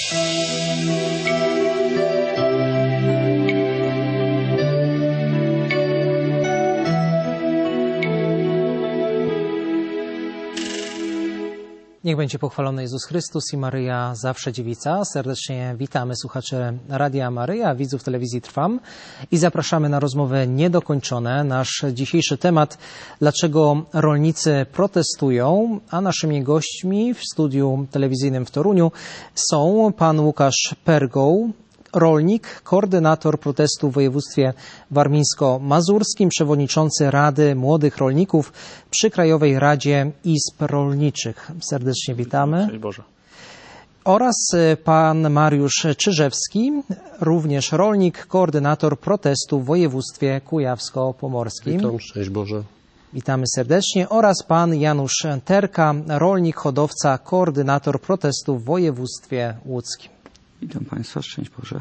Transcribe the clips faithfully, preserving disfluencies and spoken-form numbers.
Niech będzie pochwalony Jezus Chrystus i Maryja zawsze dziewica. Serdecznie witamy słuchaczy Radia Maryja, widzów telewizji Trwam i zapraszamy na rozmowy niedokończone. Nasz dzisiejszy temat: dlaczego rolnicy protestują, a naszymi gośćmi w studiu telewizyjnym w Toruniu są pan Łukasz Pergoł, rolnik, koordynator protestu w województwie warmińsko-mazurskim, przewodniczący Rady Młodych Rolników przy Krajowej Radzie Izb Rolniczych. Serdecznie witamy. Cześć Boże. Oraz pan Mariusz Czyżewski, również rolnik, koordynator protestu w województwie kujawsko-pomorskim. Witam, szczęść Boże. Witamy serdecznie. Oraz pan Janusz Terka, rolnik, hodowca, koordynator protestu w województwie łódzkim. Witam Państwa, szczęść Boże.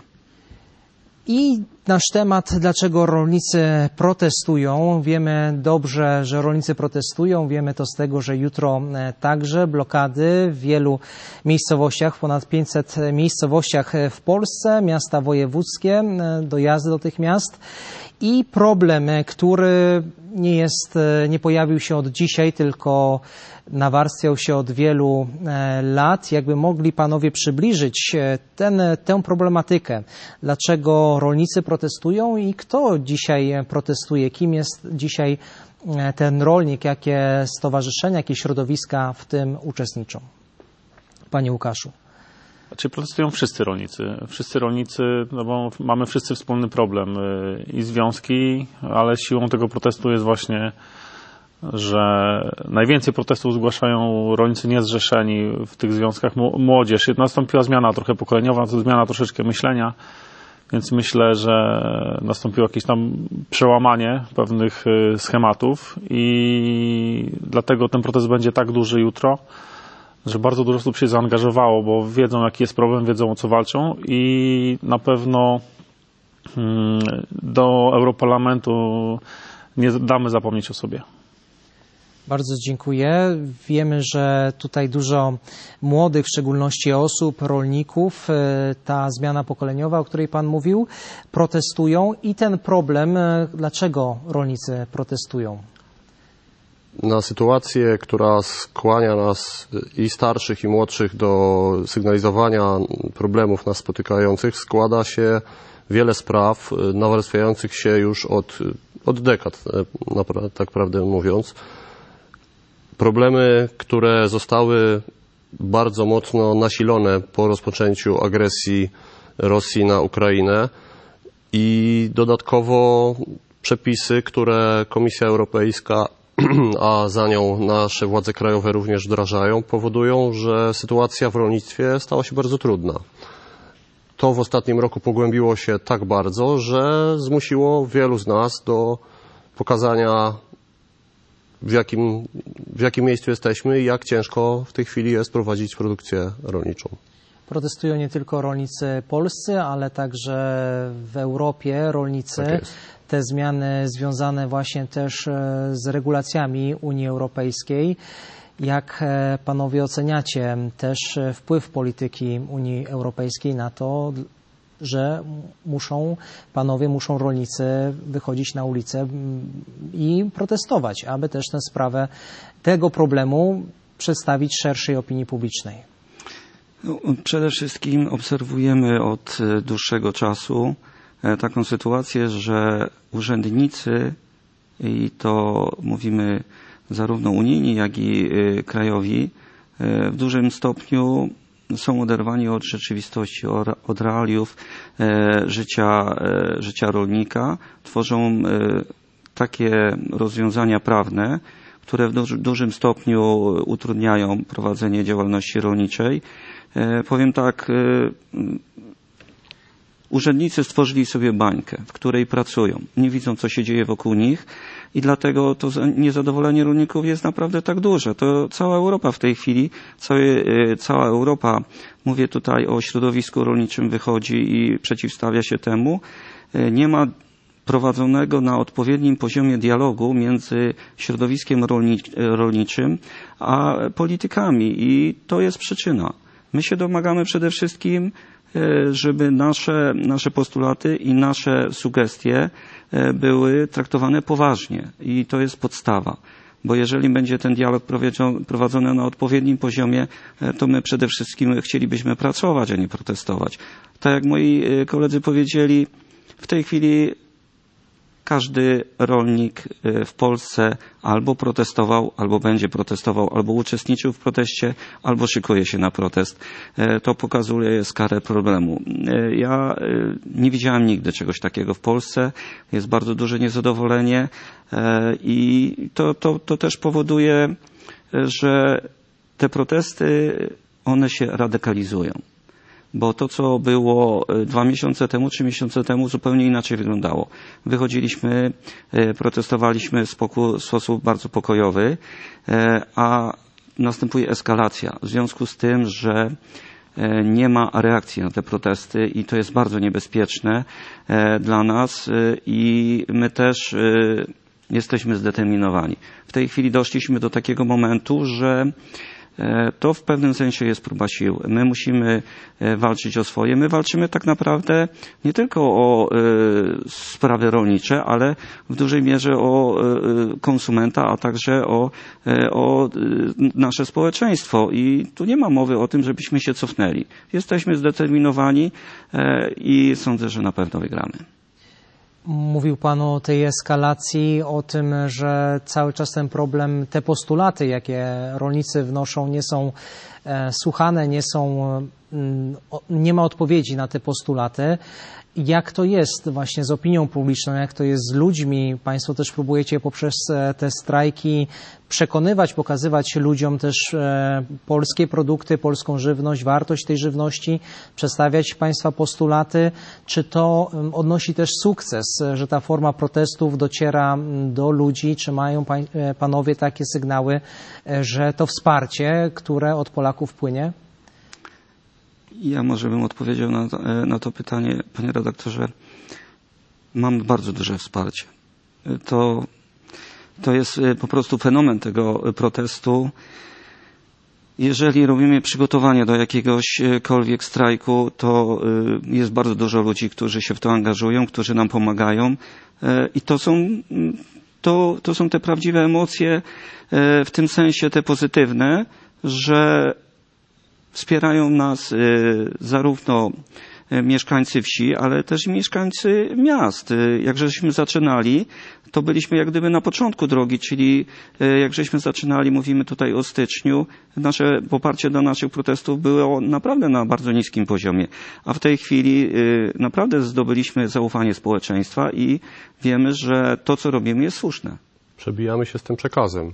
I nasz temat, dlaczego rolnicy protestują. Wiemy dobrze, że rolnicy protestują. Wiemy to z tego, że jutro także blokady w wielu miejscowościach, w ponad pięćset miejscowościach w Polsce, miasta wojewódzkie, dojazdy do tych miast. I problem, który nie jest, nie pojawił się od dzisiaj, tylko nawarstwiał się od wielu lat. Jakby mogli panowie przybliżyć ten, tę problematykę, dlaczego rolnicy protestują i kto dzisiaj protestuje, kim jest dzisiaj ten rolnik, jakie stowarzyszenia, jakie środowiska w tym uczestniczą. Panie Łukaszu. Znaczy protestują wszyscy rolnicy. Wszyscy rolnicy, no bo mamy wszyscy wspólny problem i związki, ale siłą tego protestu jest właśnie, że najwięcej protestów zgłaszają rolnicy niezrzeszeni w tych związkach, młodzież. Nastąpiła zmiana trochę pokoleniowa, zmiana troszeczkę myślenia, więc myślę, że nastąpiło jakieś tam przełamanie pewnych schematów i dlatego ten protest będzie tak duży jutro, że bardzo dużo osób się zaangażowało, bo wiedzą, jaki jest problem, wiedzą, o co walczą i na pewno do Europarlamentu nie damy zapomnieć o sobie. Bardzo dziękuję. Wiemy, że tutaj dużo młodych, w szczególności osób, rolników, ta zmiana pokoleniowa, o której Pan mówił, protestują i ten problem, dlaczego rolnicy protestują? Na sytuację, która skłania nas i starszych, i młodszych do sygnalizowania problemów nas spotykających, składa się wiele spraw nawarstwiających się już od, od dekad, tak prawdę mówiąc. Problemy, które zostały bardzo mocno nasilone po rozpoczęciu agresji Rosji na Ukrainę i dodatkowo przepisy, które Komisja Europejska, a za nią nasze władze krajowe również wdrażają, powodują, że sytuacja w rolnictwie stała się bardzo trudna. To w ostatnim roku pogłębiło się tak bardzo, że zmusiło wielu z nas do pokazania, w jakim, w jakim miejscu jesteśmy i jak ciężko w tej chwili jest prowadzić produkcję rolniczą. Protestują nie tylko rolnicy polscy, ale także w Europie rolnicy. Tak jest. Te zmiany związane właśnie też z regulacjami Unii Europejskiej. Jak panowie oceniacie też wpływ polityki Unii Europejskiej na to, że muszą panowie, muszą rolnicy wychodzić na ulicę i protestować, aby też tę sprawę tego problemu przedstawić szerszej opinii publicznej? No, przede wszystkim obserwujemy od dłuższego czasu taką sytuację, że urzędnicy, i to mówimy zarówno unijni, jak i krajowi, w dużym stopniu są oderwani od rzeczywistości, od realiów życia, życia rolnika. Tworzą takie rozwiązania prawne, które w dużym stopniu utrudniają prowadzenie działalności rolniczej. Powiem tak, urzędnicy stworzyli sobie bańkę, w której pracują. Nie widzą, co się dzieje wokół nich i dlatego to niezadowolenie rolników jest naprawdę tak duże. To cała Europa w tej chwili, cały, cała Europa, mówię tutaj o środowisku rolniczym, wychodzi i przeciwstawia się temu. Nie ma prowadzonego na odpowiednim poziomie dialogu między środowiskiem rolniczym a politykami i to jest przyczyna. My się domagamy przede wszystkim, żeby nasze, nasze postulaty i nasze sugestie były traktowane poważnie i to jest podstawa. Bo jeżeli będzie ten dialog prowadzony na odpowiednim poziomie, to my przede wszystkim chcielibyśmy pracować, a nie protestować. Tak jak moi koledzy powiedzieli, w tej chwili każdy rolnik w Polsce albo protestował, albo będzie protestował, albo uczestniczył w proteście, albo szykuje się na protest. To pokazuje skalę problemu. Ja nie widziałem nigdy czegoś takiego w Polsce. Jest bardzo duże niezadowolenie i to, to, to też powoduje, że te protesty, one się radykalizują. Bo to, co było dwa miesiące temu, trzy miesiące temu, zupełnie inaczej wyglądało. Wychodziliśmy, protestowaliśmy w sposób bardzo pokojowy, a następuje eskalacja. W związku z tym, że nie ma reakcji na te protesty i to jest bardzo niebezpieczne dla nas i my też jesteśmy zdeterminowani. W tej chwili doszliśmy do takiego momentu, że to w pewnym sensie jest próba siły. My musimy walczyć o swoje. My walczymy tak naprawdę nie tylko o sprawy rolnicze, ale w dużej mierze o konsumenta, a także o, o nasze społeczeństwo. I tu nie ma mowy o tym, żebyśmy się cofnęli. Jesteśmy zdeterminowani i sądzę, że na pewno wygramy. Mówił Pan o tej eskalacji, o tym, że cały czas ten problem, te postulaty, jakie rolnicy wnoszą, nie są e, słuchane, nie są, m, o, nie ma odpowiedzi na te postulaty. Jak to jest właśnie z opinią publiczną, jak to jest z ludźmi? Państwo też próbujecie poprzez te strajki przekonywać, pokazywać ludziom też e, polskie produkty, polską żywność, wartość tej żywności, przedstawiać Państwa postulaty. Czy to um, odnosi też sukces, że ta forma protestów dociera do ludzi? Czy mają pań, e, Panowie takie sygnały, e, że to wsparcie, które od Polaków płynie? Ja może bym odpowiedział na to, na to pytanie, panie redaktorze. Mamy bardzo duże wsparcie. To, to jest po prostu fenomen tego protestu. Jeżeli robimy przygotowanie do jakiegośkolwiek strajku, to jest bardzo dużo ludzi, którzy się w to angażują, którzy nam pomagają i to są, to, to są te prawdziwe emocje, w tym sensie te pozytywne, że wspierają nas zarówno mieszkańcy wsi, ale też i mieszkańcy miast. Jak żeśmy zaczynali, to byliśmy jak gdyby na początku drogi, czyli jak żeśmy zaczynali, mówimy tutaj o styczniu, nasze poparcie do naszych protestów było naprawdę na bardzo niskim poziomie. A w tej chwili naprawdę zdobyliśmy zaufanie społeczeństwa i wiemy, że to, co robimy, jest słuszne. Przebijamy się z tym przekazem.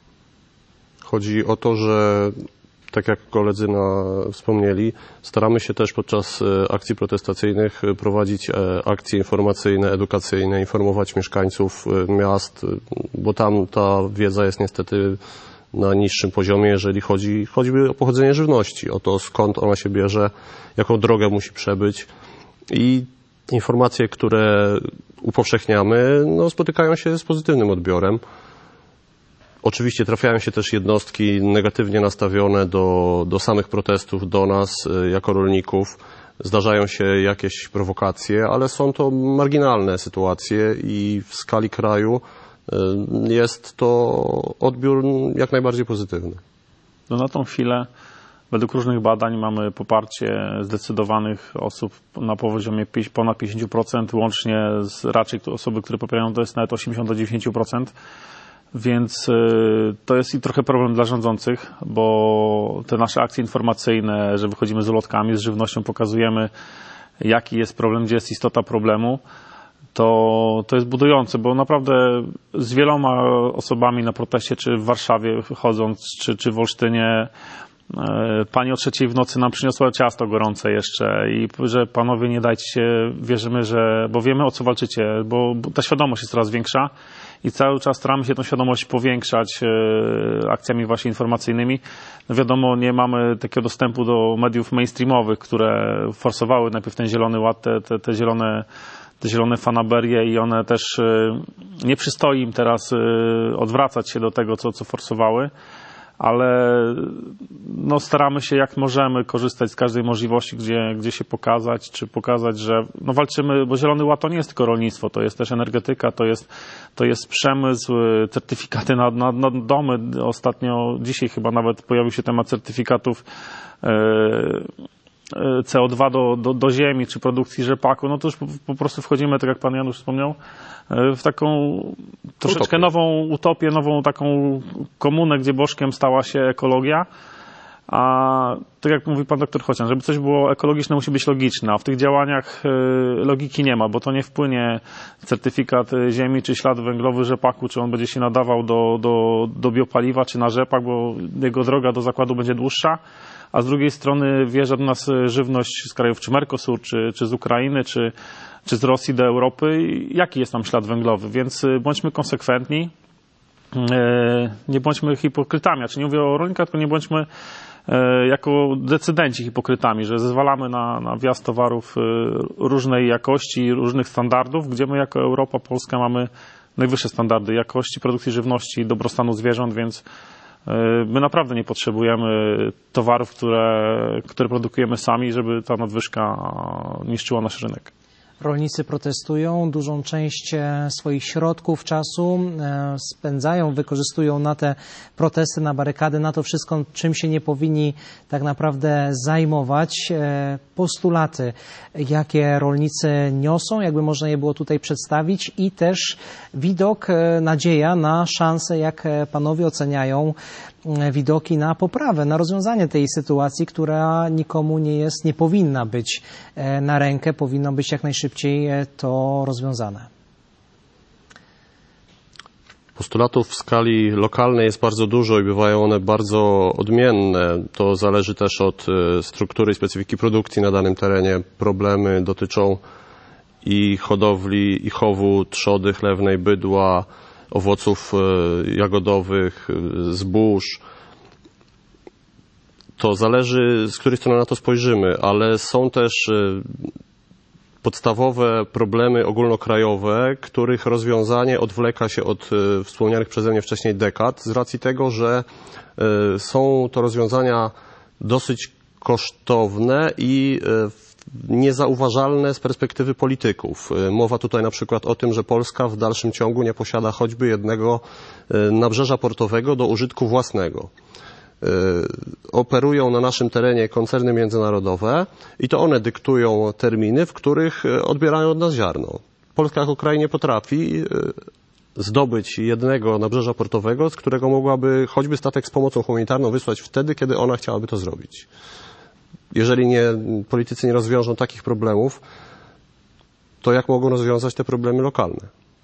Chodzi o to, że tak jak koledzy na, wspomnieli, staramy się też podczas akcji protestacyjnych prowadzić akcje informacyjne, edukacyjne, informować mieszkańców miast, bo tam ta wiedza jest niestety na niższym poziomie, jeżeli chodzi choćby o pochodzenie żywności, o to skąd ona się bierze, jaką drogę musi przebyć i informacje, które upowszechniamy, no, spotykają się z pozytywnym odbiorem. Oczywiście trafiają się też jednostki negatywnie nastawione do, do samych protestów, do nas jako rolników. Zdarzają się jakieś prowokacje, ale są to marginalne sytuacje i w skali kraju jest to odbiór jak najbardziej pozytywny. No na tą chwilę według różnych badań mamy poparcie zdecydowanych osób na poziomie ponad pięćdziesiąt procent, łącznie z raczej osoby, które popierają, to jest nawet osiemdziesiąt do dziewięćdziesięciu procent. Więc to jest i trochę problem dla rządzących, bo te nasze akcje informacyjne, że wychodzimy z ulotkami, z żywnością, pokazujemy, jaki jest problem, gdzie jest istota problemu, to, to jest budujące, bo naprawdę z wieloma osobami na proteście, czy w Warszawie chodząc, czy, czy w Olsztynie, pani o trzeciej w nocy nam przyniosła ciasto gorące jeszcze i że panowie nie dajcie się, wierzymy, że, bo wiemy, o co walczycie, bo, bo ta świadomość jest coraz większa i cały czas staramy się tę świadomość powiększać e, akcjami właśnie informacyjnymi. No wiadomo, nie mamy takiego dostępu do mediów mainstreamowych, które forsowały najpierw ten zielony ład, te, te, te zielone te zielone fanaberie i one też e, nie przystoi im teraz e, odwracać się do tego, co, co forsowały. ale no, staramy się jak możemy korzystać z każdej możliwości, gdzie, gdzie się pokazać, czy pokazać, że no, walczymy, bo Zielony Ład to nie jest tylko rolnictwo, to jest też energetyka, to jest, to jest przemysł, certyfikaty na, na, na domy. Ostatnio, dzisiaj chyba nawet pojawił się temat certyfikatów C O dwa do, do, do ziemi, czy produkcji rzepaku, no to już po, po prostu wchodzimy, tak jak pan Janusz wspomniał, w taką troszeczkę utopię. nową utopię, nową taką komunę, gdzie bożkiem stała się ekologia, a tak jak mówi pan doktor Chocian, żeby coś było ekologiczne, musi być logiczne, a w tych działaniach logiki nie ma, bo to nie wpłynie certyfikat ziemi, czy ślad węglowy rzepaku, czy on będzie się nadawał do, do, do biopaliwa, czy na rzepak, bo jego droga do zakładu będzie dłuższa, a z drugiej strony wjeżdża do nas żywność z krajów czy Mercosur, czy, czy z Ukrainy, czy, czy z Rosji do Europy. Jaki jest tam ślad węglowy? Więc bądźmy konsekwentni, nie bądźmy hipokrytami. Znaczy nie mówię o rolnikach, tylko nie bądźmy jako decydenci hipokrytami, że zezwalamy na, na wjazd towarów różnej jakości, różnych standardów, gdzie my jako Europa, Polska mamy najwyższe standardy jakości produkcji żywności i dobrostanu zwierząt, więc my naprawdę nie potrzebujemy towarów, które, które produkujemy sami, żeby ta nadwyżka niszczyła nasz rynek. Rolnicy protestują, dużą część swoich środków, czasu spędzają, wykorzystują na te protesty, na barykady, na to wszystko, czym się nie powinni tak naprawdę zajmować. Postulaty, jakie rolnicy niosą, jakby można je było tutaj przedstawić i też widok, nadzieja na szansę, jak panowie oceniają widoki na poprawę, na rozwiązanie tej sytuacji, która nikomu nie jest, nie powinna być na rękę, powinno być jak najszybciej to rozwiązane. Postulatów w skali lokalnej jest bardzo dużo i bywają one bardzo odmienne. To zależy też od struktury i specyfiki produkcji na danym terenie. Problemy dotyczą i hodowli, i chowu, trzody chlewnej, bydła, owoców jagodowych, zbóż. To zależy, z której strony na to spojrzymy, ale są też podstawowe problemy ogólnokrajowe, których rozwiązanie odwleka się od wspomnianych przeze mnie wcześniej dekad, z racji tego, że są to rozwiązania dosyć kosztowne i niezauważalne z perspektywy polityków. Mowa tutaj na przykład o tym, że Polska w dalszym ciągu nie posiada choćby jednego nabrzeża portowego do użytku własnego. Operują na naszym terenie koncerny międzynarodowe i to one dyktują terminy, w których odbierają od nas ziarno. Polska jako kraj nie potrafi zdobyć jednego nabrzeża portowego, z którego mogłaby choćby statek z pomocą humanitarną wysłać wtedy, kiedy ona chciałaby to zrobić. Jeżeli nie, politycy nie rozwiążą takich problemów, to jak mogą rozwiązać te problemy lokalne?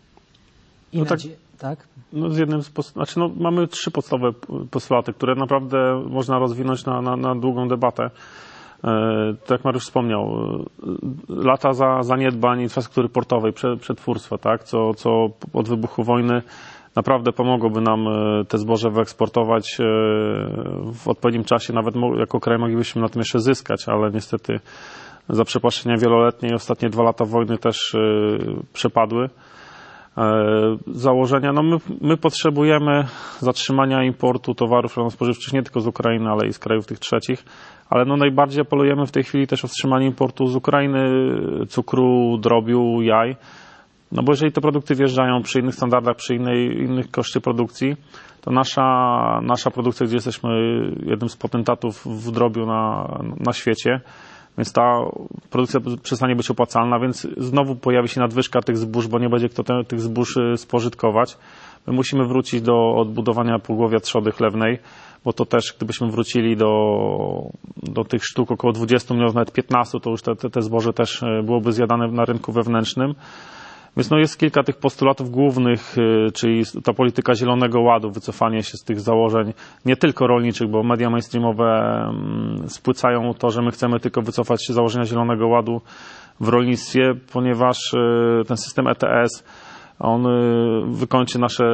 No tak, tak? No z jednym z post- znaczy no, mamy trzy podstawowe postulaty, które naprawdę można rozwinąć na, na, na długą debatę. E, tak jak Mariusz wspomniał, lata za, zaniedbań infrastruktury portowej, przetwórstwa, tak? co, co od wybuchu wojny naprawdę pomogłoby nam te zboże wyeksportować w odpowiednim czasie. Nawet jako kraj moglibyśmy na tym jeszcze zyskać, ale niestety zaprzepaszczenia wieloletnie i ostatnie dwa lata wojny też przepadły. Założenia, no my, my potrzebujemy zatrzymania importu towarów rolno-spożywczych nie tylko z Ukrainy, ale i z krajów tych trzecich, ale no najbardziej apelujemy w tej chwili też o wstrzymanie importu z Ukrainy cukru, drobiu, jaj. No bo jeżeli te produkty wjeżdżają przy innych standardach, przy innej, innych koszcie produkcji, to nasza, nasza produkcja, gdzie jesteśmy jednym z potentatów w drobiu na, na świecie, więc ta produkcja przestanie być opłacalna, więc znowu pojawi się nadwyżka tych zbóż, bo nie będzie kto te, tych zbóż spożytkować. My musimy wrócić do odbudowania półgłowia trzody chlewnej, bo to też gdybyśmy wrócili do, do tych sztuk około dwudziestu milionów, nawet piętnastu, to już te, te, te zboże też byłoby zjadane na rynku wewnętrznym. Więc no jest kilka tych postulatów głównych, czyli ta polityka Zielonego Ładu, wycofanie się z tych założeń nie tylko rolniczych, bo media mainstreamowe spłycają to, że my chcemy tylko wycofać się z założenia Zielonego Ładu w rolnictwie, ponieważ ten system E T S, on wykończy nasze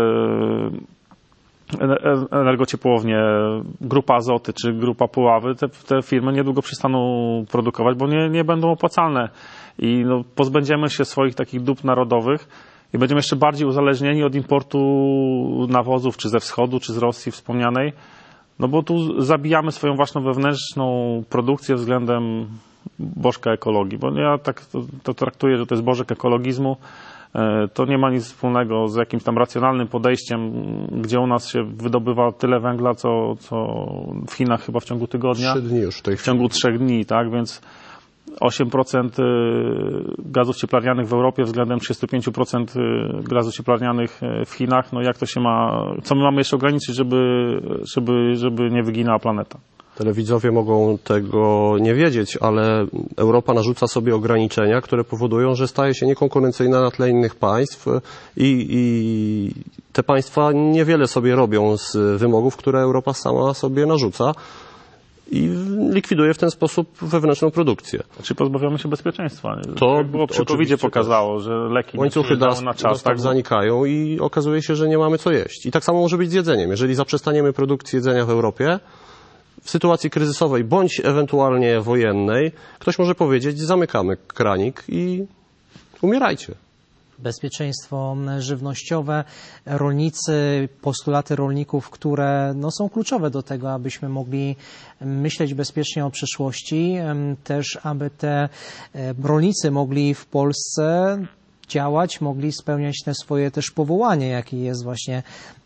energociepłownie, Grupa Azoty czy Grupa Puławy, te, te firmy niedługo przestaną produkować, bo nie, nie będą opłacalne. I no, pozbędziemy się swoich takich dóbr narodowych i będziemy jeszcze bardziej uzależnieni od importu nawozów, czy ze wschodu, czy z Rosji wspomnianej, No bo tu zabijamy swoją własną wewnętrzną produkcję względem bożka ekologii, bo ja tak to, to traktuję, że to jest bożek ekologizmu. To nie ma nic wspólnego z jakimś tam racjonalnym podejściem, gdzie u nas się wydobywa tyle węgla, co, co w Chinach chyba w ciągu tygodnia. Trzy dni już w tej W ciągu trzech dni, tak, więc osiem procent gazów cieplarnianych w Europie względem trzydzieści pięć procent gazów cieplarnianych w Chinach. No jak to się ma, co my mamy jeszcze ograniczyć, żeby, żeby, żeby nie wyginęła planeta? Telewidzowie mogą tego nie wiedzieć, ale Europa narzuca sobie ograniczenia, które powodują, że staje się niekonkurencyjna na tle innych państw i, i te państwa niewiele sobie robią z wymogów, które Europa sama sobie narzuca i likwiduje w ten sposób wewnętrzną produkcję. Czy pozbawiamy się bezpieczeństwa? To jak było przy kowidzie pokazało, że leki łańcuchy nie na czas. Tak zanikają i okazuje się, że nie mamy co jeść. I tak samo może być z jedzeniem. Jeżeli zaprzestaniemy produkcji jedzenia w Europie, w sytuacji kryzysowej bądź ewentualnie wojennej, ktoś może powiedzieć, zamykamy kranik i umierajcie. Bezpieczeństwo żywnościowe, rolnicy, postulaty rolników, które no, są kluczowe do tego, abyśmy mogli myśleć bezpiecznie o przyszłości, też aby te rolnicy mogli w Polsce działać, mogli spełniać te swoje też powołanie, jakie jest właśnie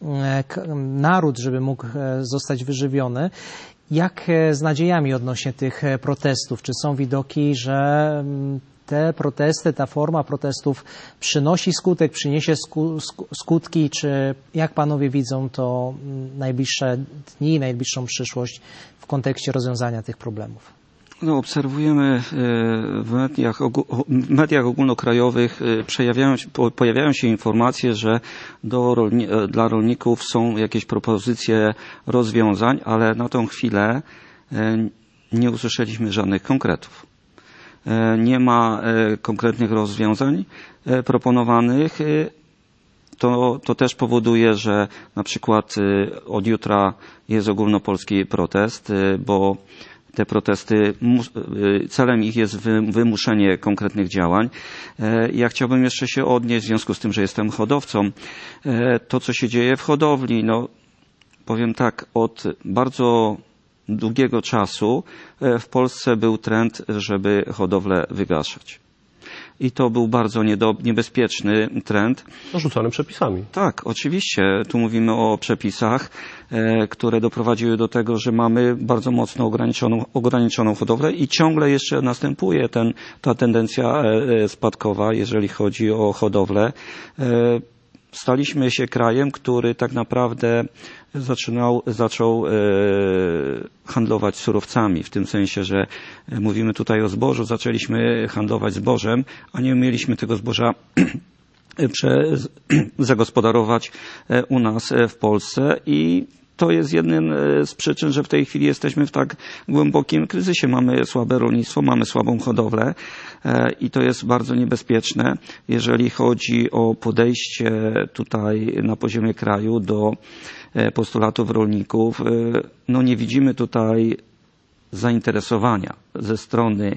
naród, żeby mógł zostać wyżywiony. Jak z nadziejami odnośnie tych protestów? Czy są widoki, że te protesty, ta forma protestów przynosi skutek, przyniesie sku, skutki? Czy jak panowie widzą to najbliższe dni, najbliższą przyszłość w kontekście rozwiązania tych problemów? No, obserwujemy w mediach, w mediach ogólnokrajowych przejawiają się, pojawiają się informacje, że do rolni, dla rolników są jakieś propozycje rozwiązań, ale na tą chwilę nie usłyszeliśmy żadnych konkretów. Nie ma konkretnych rozwiązań proponowanych. To, to też powoduje, że na przykład od jutra jest ogólnopolski protest, bo te protesty, celem ich jest wymuszenie konkretnych działań. Ja chciałbym jeszcze się odnieść, w związku z tym, że jestem hodowcą, to co się dzieje w hodowli. No, powiem tak, od bardzo długiego czasu w Polsce był trend, żeby hodowlę wygaszać. I to był bardzo niebezpieczny trend. Narzucany przepisami. Tak, oczywiście. Tu mówimy o przepisach, e, które doprowadziły do tego, że mamy bardzo mocno ograniczoną, ograniczoną hodowlę i ciągle jeszcze następuje ten, ta tendencja e, spadkowa, jeżeli chodzi o hodowlę. E, staliśmy się krajem, który tak naprawdę zaczynał, zaczął e, handlować surowcami, w tym sensie, że e, mówimy tutaj o zbożu, zaczęliśmy handlować zbożem, a nie umieliśmy tego zboża prze, zagospodarować e, u nas e, w Polsce i to jest jednym z przyczyn, że w tej chwili jesteśmy w tak głębokim kryzysie. Mamy słabe rolnictwo, mamy słabą hodowlę i to jest bardzo niebezpieczne, jeżeli chodzi o podejście tutaj na poziomie kraju do postulatów rolników. No nie widzimy tutaj zainteresowania ze strony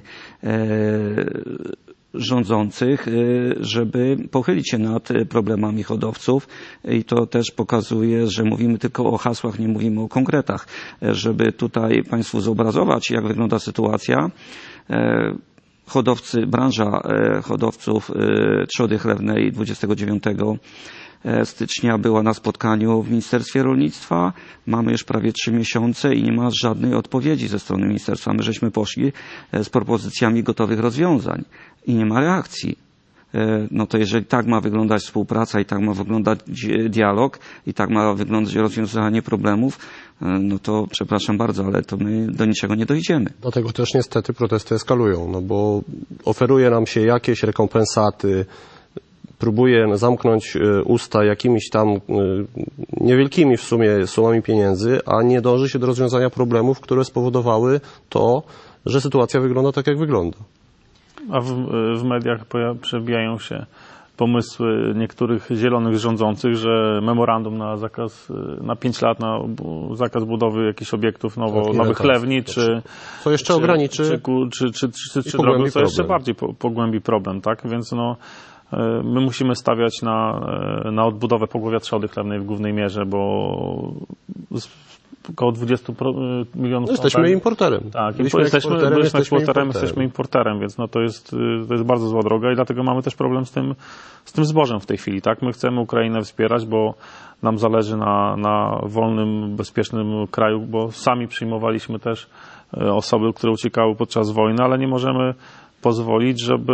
rządzących, żeby pochylić się nad problemami hodowców i to też pokazuje, że mówimy tylko o hasłach, nie mówimy o konkretach. Żeby tutaj Państwu zobrazować, jak wygląda sytuacja, hodowcy, branża hodowców trzody chlewnej dwudziestego dziewiątego stycznia była na spotkaniu w Ministerstwie Rolnictwa. Mamy już prawie trzy miesiące i nie ma żadnej odpowiedzi ze strony ministerstwa. My żeśmy poszli z propozycjami gotowych rozwiązań i nie ma reakcji. No to jeżeli tak ma wyglądać współpraca i tak ma wyglądać dialog i tak ma wyglądać rozwiązanie problemów, no to przepraszam bardzo, ale to my do niczego nie dojdziemy. Dlatego też niestety protesty eskalują, no bo oferuje nam się jakieś rekompensaty, próbuje zamknąć usta jakimiś tam niewielkimi w sumie sumami pieniędzy, a nie dąży się do rozwiązania problemów, które spowodowały to, że sytuacja wygląda tak, jak wygląda. A w, w mediach przebijają się pomysły niektórych zielonych rządzących, że memorandum na zakaz, na pięć lat na zakaz budowy jakichś obiektów nowo, tak, nowych chlewni, to, czy, co jeszcze czy, ograniczy czy, czy, czy, czy, czy drogo, co jeszcze bardziej pogłębi problem, tak? Więc no, my musimy stawiać na, na odbudowę pogłowia trzody chlewnej w głównej mierze, bo około dwudziestu milionów. No, jesteśmy importerem. Tak, byliśmy jesteśmy, eksporterem, byliśmy jesteśmy eksporterem, importerem. jesteśmy importerem, więc no to jest, to jest bardzo zła droga i dlatego mamy też problem z tym, z tym zbożem w tej chwili. Tak? My chcemy Ukrainę wspierać, bo nam zależy na, na wolnym, bezpiecznym kraju, bo sami przyjmowaliśmy też osoby, które uciekały podczas wojny, ale nie możemy pozwolić, żeby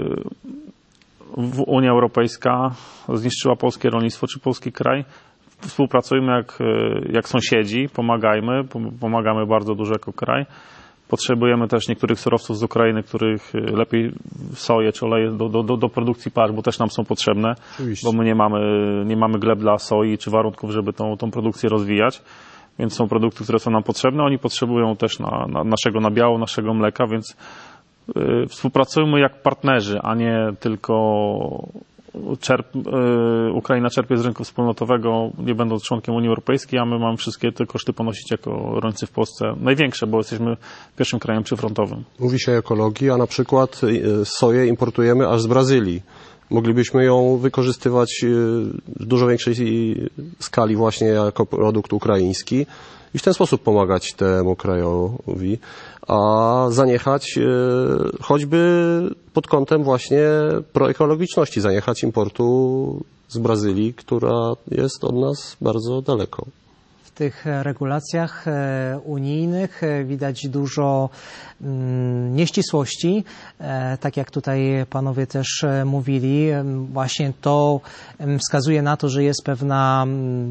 Unia Europejska zniszczyła polskie rolnictwo czy polski kraj. Współpracujmy jak, jak sąsiedzi, pomagajmy, pomagamy bardzo dużo jako kraj. Potrzebujemy też niektórych surowców z Ukrainy, których lepiej soję czy oleje do, do, do produkcji pasz, bo też nam są potrzebne, Oczywiście. bo my nie mamy, nie mamy gleb dla soi czy warunków, żeby tą, tą produkcję rozwijać. Więc są produkty, które są nam potrzebne. Oni potrzebują też na, na naszego nabiału, naszego mleka, więc y, współpracujmy jak partnerzy, a nie tylko czerp, y, Ukraina czerpie z rynku wspólnotowego, nie będąc członkiem Unii Europejskiej, a my mamy wszystkie te koszty ponosić jako rolnicy w Polsce. Największe, bo jesteśmy pierwszym krajem przyfrontowym. Mówi się o ekologii, a na przykład soję importujemy aż z Brazylii. Moglibyśmy ją wykorzystywać w dużo większej skali właśnie jako produkt ukraiński i w ten sposób pomagać temu krajowi, a zaniechać choćby pod kątem właśnie proekologiczności, zaniechać importu z Brazylii, która jest od nas bardzo daleko. W tych regulacjach unijnych widać dużo nieścisłości, tak jak tutaj panowie też mówili. Właśnie to wskazuje na to, że jest pewna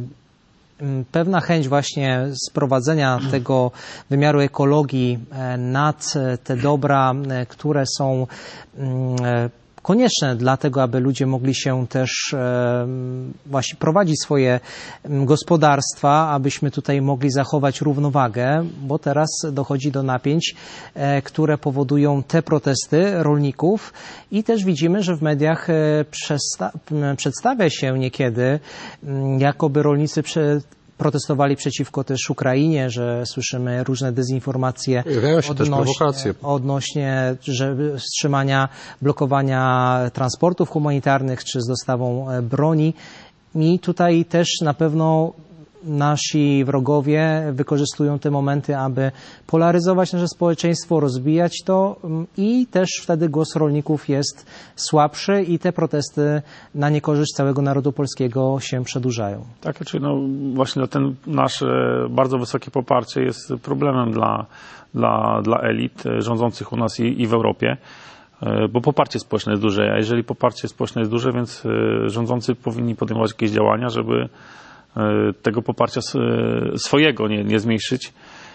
pewna chęć właśnie sprowadzenia tego wymiaru ekologii nad te dobra, które są konieczne dla tego, aby ludzie mogli się też właśnie prowadzić swoje gospodarstwa, abyśmy tutaj mogli zachować równowagę, bo teraz dochodzi do napięć, które powodują te protesty rolników i też widzimy, że w mediach przedstawia się niekiedy, jakoby rolnicy prze protestowali przeciwko też Ukrainie, że słyszymy różne dezinformacje odnośnie, odnośnie że wstrzymania, blokowania transportów humanitarnych czy z dostawą broni. I tutaj też na pewno nasi wrogowie wykorzystują te momenty, aby polaryzować nasze społeczeństwo, rozbijać to i też wtedy głos rolników jest słabszy i te protesty na niekorzyść całego narodu polskiego się przedłużają. Tak, czyli no właśnie ten nasze bardzo wysokie poparcie jest problemem dla, dla, dla elit rządzących u nas i, i w Europie. Bo poparcie społeczne jest duże, a jeżeli poparcie społeczne jest duże, więc rządzący powinni podejmować jakieś działania, żeby tego poparcia swojego nie, nie zmniejszyć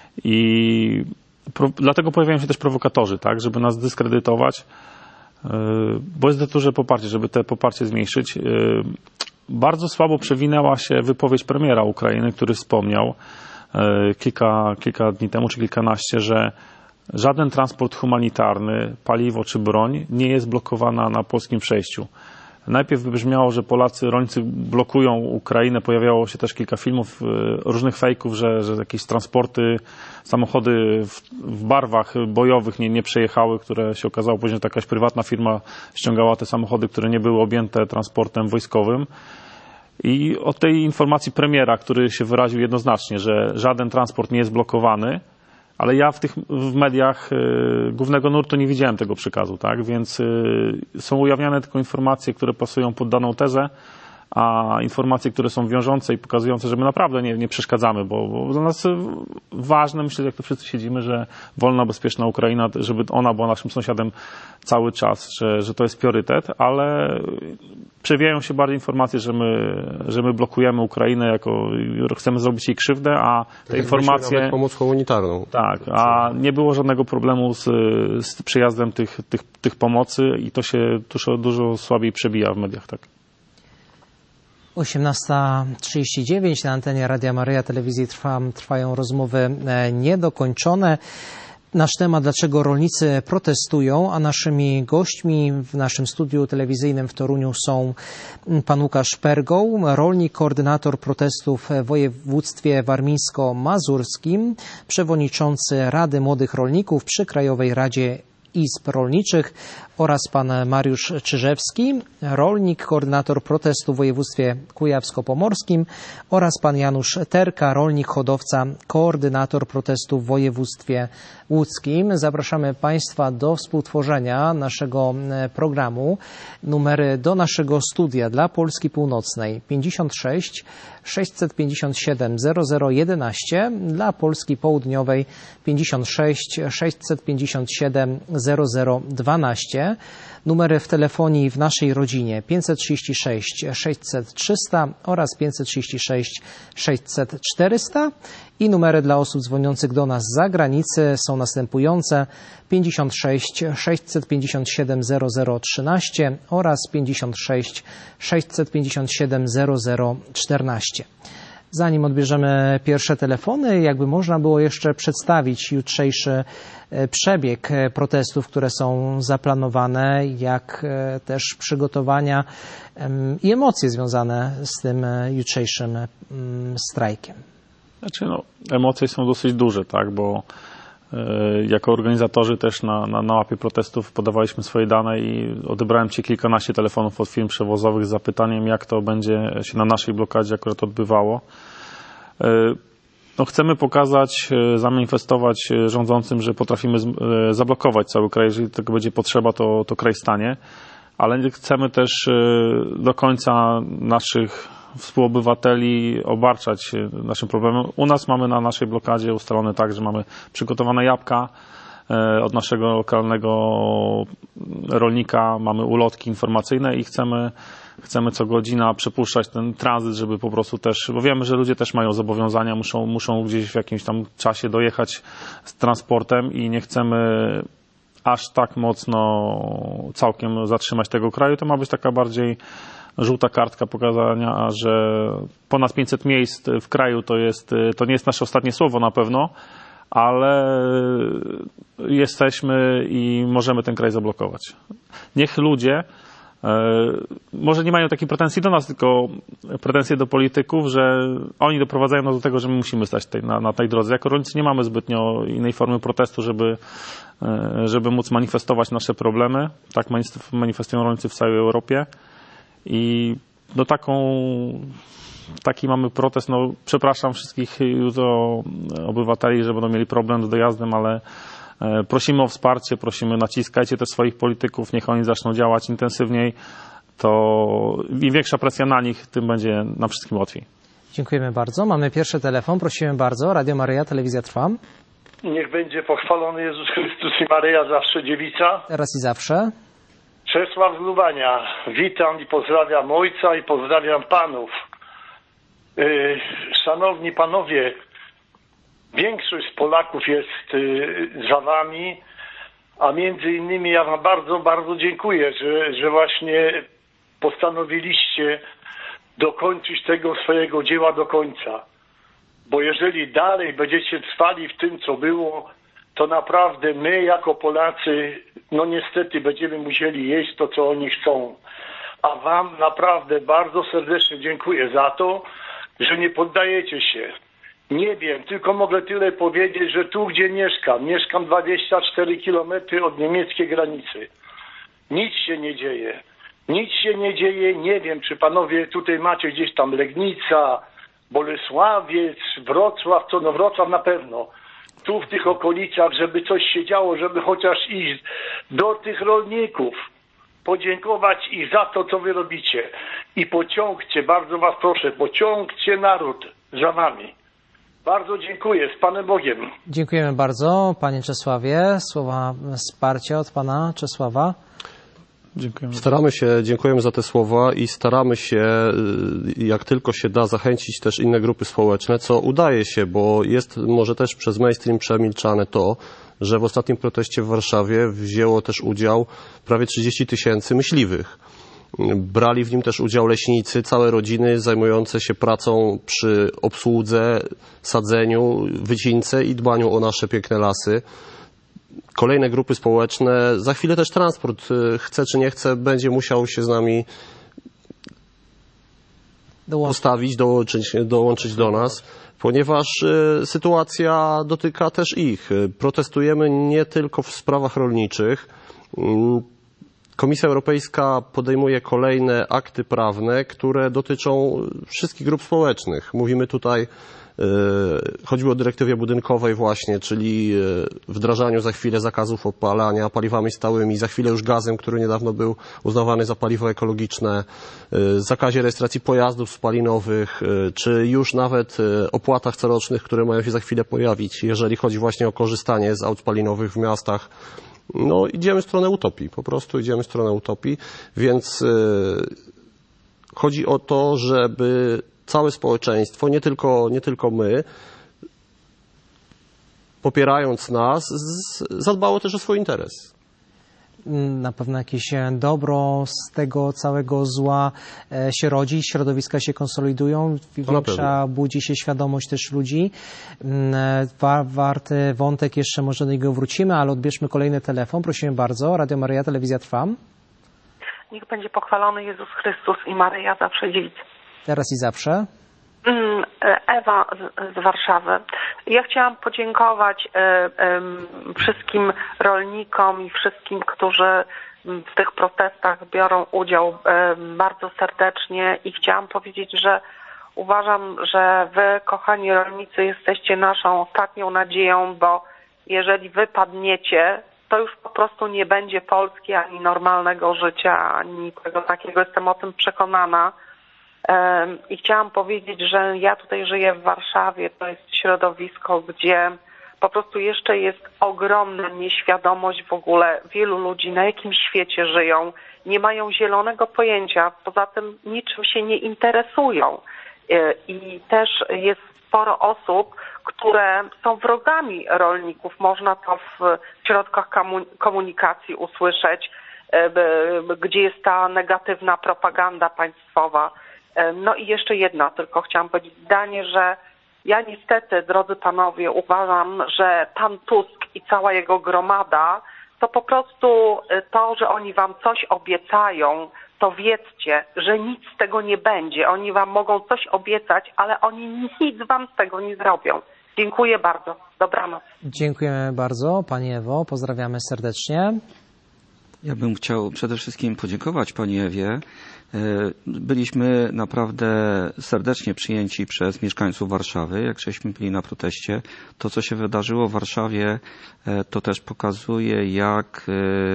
i pro, dlatego pojawiają się też prowokatorzy, tak, żeby nas dyskredytować, bo jest duże poparcie, żeby te poparcie zmniejszyć. Bardzo słabo przewinęła się wypowiedź premiera Ukrainy, który wspomniał kilka, kilka dni temu, czy kilkanaście, że żaden transport humanitarny, paliwo czy broń nie jest blokowana na polskim przejściu. Najpierw wybrzmiało, że Polacy, rolnicy blokują Ukrainę. Pojawiało się też kilka filmów, różnych fejków, że, że jakieś transporty, samochody w, w barwach bojowych nie, nie przejechały, które się okazało później, że jakaś prywatna firma ściągała te samochody, które nie były objęte transportem wojskowym. I od tej informacji premiera, który się wyraził jednoznacznie, że żaden transport nie jest blokowany, ale ja w tych w mediach y, głównego nurtu nie widziałem tego przekazu, tak? Więc y, są ujawniane tylko informacje, które pasują pod daną tezę, a informacje, które są wiążące i pokazujące, że my naprawdę nie, nie przeszkadzamy, bo, bo dla nas ważne, myślę, jak to wszyscy siedzimy, że wolna, bezpieczna Ukraina, żeby ona była naszym sąsiadem cały czas, że, że to jest priorytet, ale przewijają się bardziej informacje, że my, że my blokujemy Ukrainę, jako chcemy zrobić jej krzywdę, a te tak informacje... Nawet pomoc humanitarną. Tak, a nie było żadnego problemu z, z przyjazdem tych, tych, tych pomocy i to się dużo, dużo słabiej przebija w mediach, tak. osiemnasta trzydzieści dziewięć na antenie Radia Maryja Telewizji trwa, trwają rozmowy niedokończone. Nasz temat, dlaczego rolnicy protestują, a naszymi gośćmi w naszym studiu telewizyjnym w Toruniu są pan Łukasz Pergoł, rolnik, koordynator protestów w województwie warmińsko-mazurskim, przewodniczący Rady Młodych Rolników przy Krajowej Radzie izb rolniczych oraz pan Mariusz Czyżewski, rolnik, koordynator protestu w województwie kujawsko-pomorskim oraz pan Janusz Terka, rolnik, hodowca, koordynator protestu w województwie łódzkim. Zapraszamy Państwa do współtworzenia naszego programu. Numery do naszego studia dla Polski Północnej pięćdziesiąt sześć sześćset pięćdziesiąt siedem zero zero jedenaście, dla Polski Południowej pięćdziesiąt sześć sześćset pięćdziesiąt siedem zero zero dwanaście. Numery w telefonii w naszej rodzinie pięćset trzydzieści sześć sześćset trzysta oraz pięćset trzydzieści sześć sześćset czterysta i numery dla osób dzwoniących do nas z zagranicy są następujące: pięćdziesiąt sześć sześćset pięćdziesiąt siedem zero zero trzynaście oraz pięćdziesiąt sześć sześćset pięćdziesiąt siedem zero zero czternaście. Zanim odbierzemy pierwsze telefony, jakby można było jeszcze przedstawić jutrzejszy przebieg protestów, które są zaplanowane, jak też przygotowania i emocje związane z tym jutrzejszym strajkiem. Znaczy, no, emocje są dosyć duże, tak, bo jako organizatorzy też na, na, na mapie protestów podawaliśmy swoje dane i odebrałem Ci kilkanaście telefonów od firm przewozowych z zapytaniem, jak to będzie się na naszej blokadzie akurat odbywało. No, chcemy pokazać, zamanifestować rządzącym, że potrafimy zablokować cały kraj. Jeżeli tego będzie potrzeba, to, to kraj stanie, ale chcemy też do końca naszych współobywateli obarczać naszym problemem. U nas mamy na naszej blokadzie ustalone tak, że mamy przygotowane jabłka od naszego lokalnego rolnika, mamy ulotki informacyjne i chcemy, chcemy co godzina przepuszczać ten tranzyt, żeby po prostu też, bo wiemy, że ludzie też mają zobowiązania, muszą, muszą gdzieś w jakimś tam czasie dojechać z transportem i nie chcemy aż tak mocno całkiem zatrzymać tego kraju. To ma być taka bardziej żółta kartka pokazania, że ponad pięćset miejsc w kraju to jest, to nie jest nasze ostatnie słowo na pewno, ale jesteśmy i możemy ten kraj zablokować. Niech ludzie może nie mają takiej pretensji do nas, tylko pretensje do polityków, że oni doprowadzają nas do tego, że my musimy stać tej, na, na tej drodze. Jako rolnicy nie mamy zbytnio innej formy protestu, żeby, żeby móc manifestować nasze problemy. Tak manifestują rolnicy w całej Europie. I no taką, taki mamy protest. No, przepraszam wszystkich jutro obywateli, że będą mieli problem z dojazdem, ale prosimy o wsparcie, prosimy, naciskajcie też swoich polityków, niech oni zaczną działać intensywniej. To im większa presja na nich, tym będzie nam wszystkim łatwiej. Dziękujemy bardzo. Mamy pierwszy telefon. Prosimy bardzo. Radio Maryja, telewizja trwa. Niech będzie pochwalony Jezus Chrystus i Maryja, zawsze dziewica. Teraz i zawsze. Czesław z Lubania. Witam i pozdrawiam ojca i pozdrawiam panów. Yy, szanowni panowie, większość z Polaków jest yy, za wami, a między innymi ja wam bardzo, bardzo dziękuję, że, że właśnie postanowiliście dokończyć tego swojego dzieła do końca. Bo jeżeli dalej będziecie trwali w tym, co było, to naprawdę my jako Polacy, no niestety będziemy musieli jeść to, co oni chcą. A wam naprawdę bardzo serdecznie dziękuję za to, że nie poddajecie się. Nie wiem, tylko mogę tyle powiedzieć, że tu, gdzie mieszkam, mieszkam dwadzieścia cztery kilometry od niemieckiej granicy. Nic się nie dzieje. Nic się nie dzieje. Nie wiem, czy panowie tutaj macie gdzieś tam Legnica, Bolesławiec, Wrocław, to no Wrocław na pewno. Tu w tych okolicach, żeby coś się działo, żeby chociaż iść do tych rolników, podziękować ich za to, co wy robicie. I pociągcie, bardzo was proszę, pociągcie naród za wami. Bardzo dziękuję, z Panem Bogiem. Dziękujemy bardzo, Panie Czesławie. Słowa wsparcia od Pana Czesława. Dziękujemy. Staramy się, dziękujemy za te słowa i staramy się, jak tylko się da, zachęcić też inne grupy społeczne, co udaje się, bo jest może też przez mainstream przemilczane to, że w ostatnim proteście w Warszawie wzięło też udział prawie trzydzieści tysięcy myśliwych. Brali w nim też udział leśnicy, całe rodziny zajmujące się pracą przy obsłudze, sadzeniu, wycince i dbaniu o nasze piękne lasy. Kolejne grupy społeczne, za chwilę też transport, chce czy nie chce, będzie musiał się z nami dołączyć. postawić, dołączyć, dołączyć do nas. ponieważ sytuacja dotyka też ich. Protestujemy nie tylko w sprawach rolniczych. Komisja Europejska podejmuje kolejne akty prawne, które dotyczą wszystkich grup społecznych. Mówimy tutaj choćby o dyrektywie budynkowej właśnie, czyli wdrażaniu za chwilę zakazów opalania paliwami stałymi, za chwilę już gazem, który niedawno był uznawany za paliwo ekologiczne, zakazie rejestracji pojazdów spalinowych, czy już nawet opłatach corocznych, które mają się za chwilę pojawić, jeżeli chodzi właśnie o korzystanie z aut spalinowych w miastach. No, idziemy w stronę utopii, po prostu idziemy w stronę utopii, więc yy, chodzi o to, żeby całe społeczeństwo, nie tylko, nie tylko my, popierając nas, z, zadbało też o swój interes. Na pewno jakieś dobro z tego całego zła się rodzi, środowiska się konsolidują, większa budzi się świadomość też ludzi. Warty wątek, jeszcze może do niego wrócimy, ale odbierzmy kolejny telefon. Prosimy bardzo. Radio Maryja, telewizja trwa. Niech będzie pochwalony Jezus Chrystus i Maryja zawsze dziś. Teraz i zawsze. Ewa z, z Warszawy. Ja chciałam podziękować y, y, wszystkim rolnikom i wszystkim, którzy w tych protestach biorą udział y, bardzo serdecznie i chciałam powiedzieć, że uważam, że wy, kochani rolnicy, jesteście naszą ostatnią nadzieją, bo jeżeli wy padniecie, to już po prostu nie będzie Polski ani normalnego życia, ani niczego takiego. Jestem o tym przekonana. I chciałam powiedzieć, że ja tutaj żyję w Warszawie, to jest środowisko, gdzie po prostu jeszcze jest ogromna nieświadomość w ogóle wielu ludzi, na jakim świecie żyją, nie mają zielonego pojęcia, poza tym niczym się nie interesują. I też jest sporo osób, które są wrogami rolników, można to w środkach komunikacji usłyszeć, gdzie jest ta negatywna propaganda państwowa. No i jeszcze jedna, tylko chciałam powiedzieć zdanie, że ja niestety, drodzy panowie, uważam, że pan Tusk i cała jego gromada, to po prostu to, że oni wam coś obiecają, to wiedzcie, że nic z tego nie będzie. Oni wam mogą coś obiecać, ale oni nic wam z tego nie zrobią. Dziękuję bardzo. Dobranoc. Dziękujemy bardzo, Pani Ewo. Pozdrawiamy serdecznie. Ja bym chciał przede wszystkim podziękować Pani Ewie. Byliśmy naprawdę serdecznie przyjęci przez mieszkańców Warszawy, jak żeśmy byli na proteście. To, co się wydarzyło w Warszawie, to też pokazuje, jak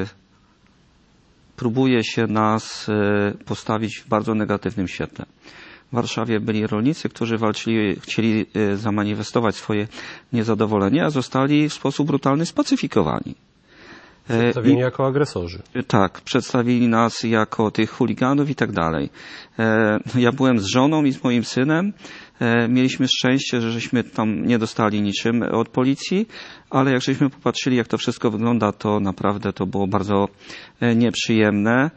próbuje się nas postawić w bardzo negatywnym świetle. W Warszawie byli rolnicy, którzy walczyli, chcieli zamanifestować swoje niezadowolenie, a zostali w sposób brutalny spacyfikowani. Przedstawieni I, jako agresorzy. Tak, przedstawili nas jako tych chuliganów i tak dalej. Ja byłem z żoną i z moim synem. Mieliśmy szczęście, że żeśmy tam nie dostali niczym od policji, ale jak żeśmy popatrzyli, jak to wszystko wygląda, to naprawdę to było bardzo nieprzyjemne.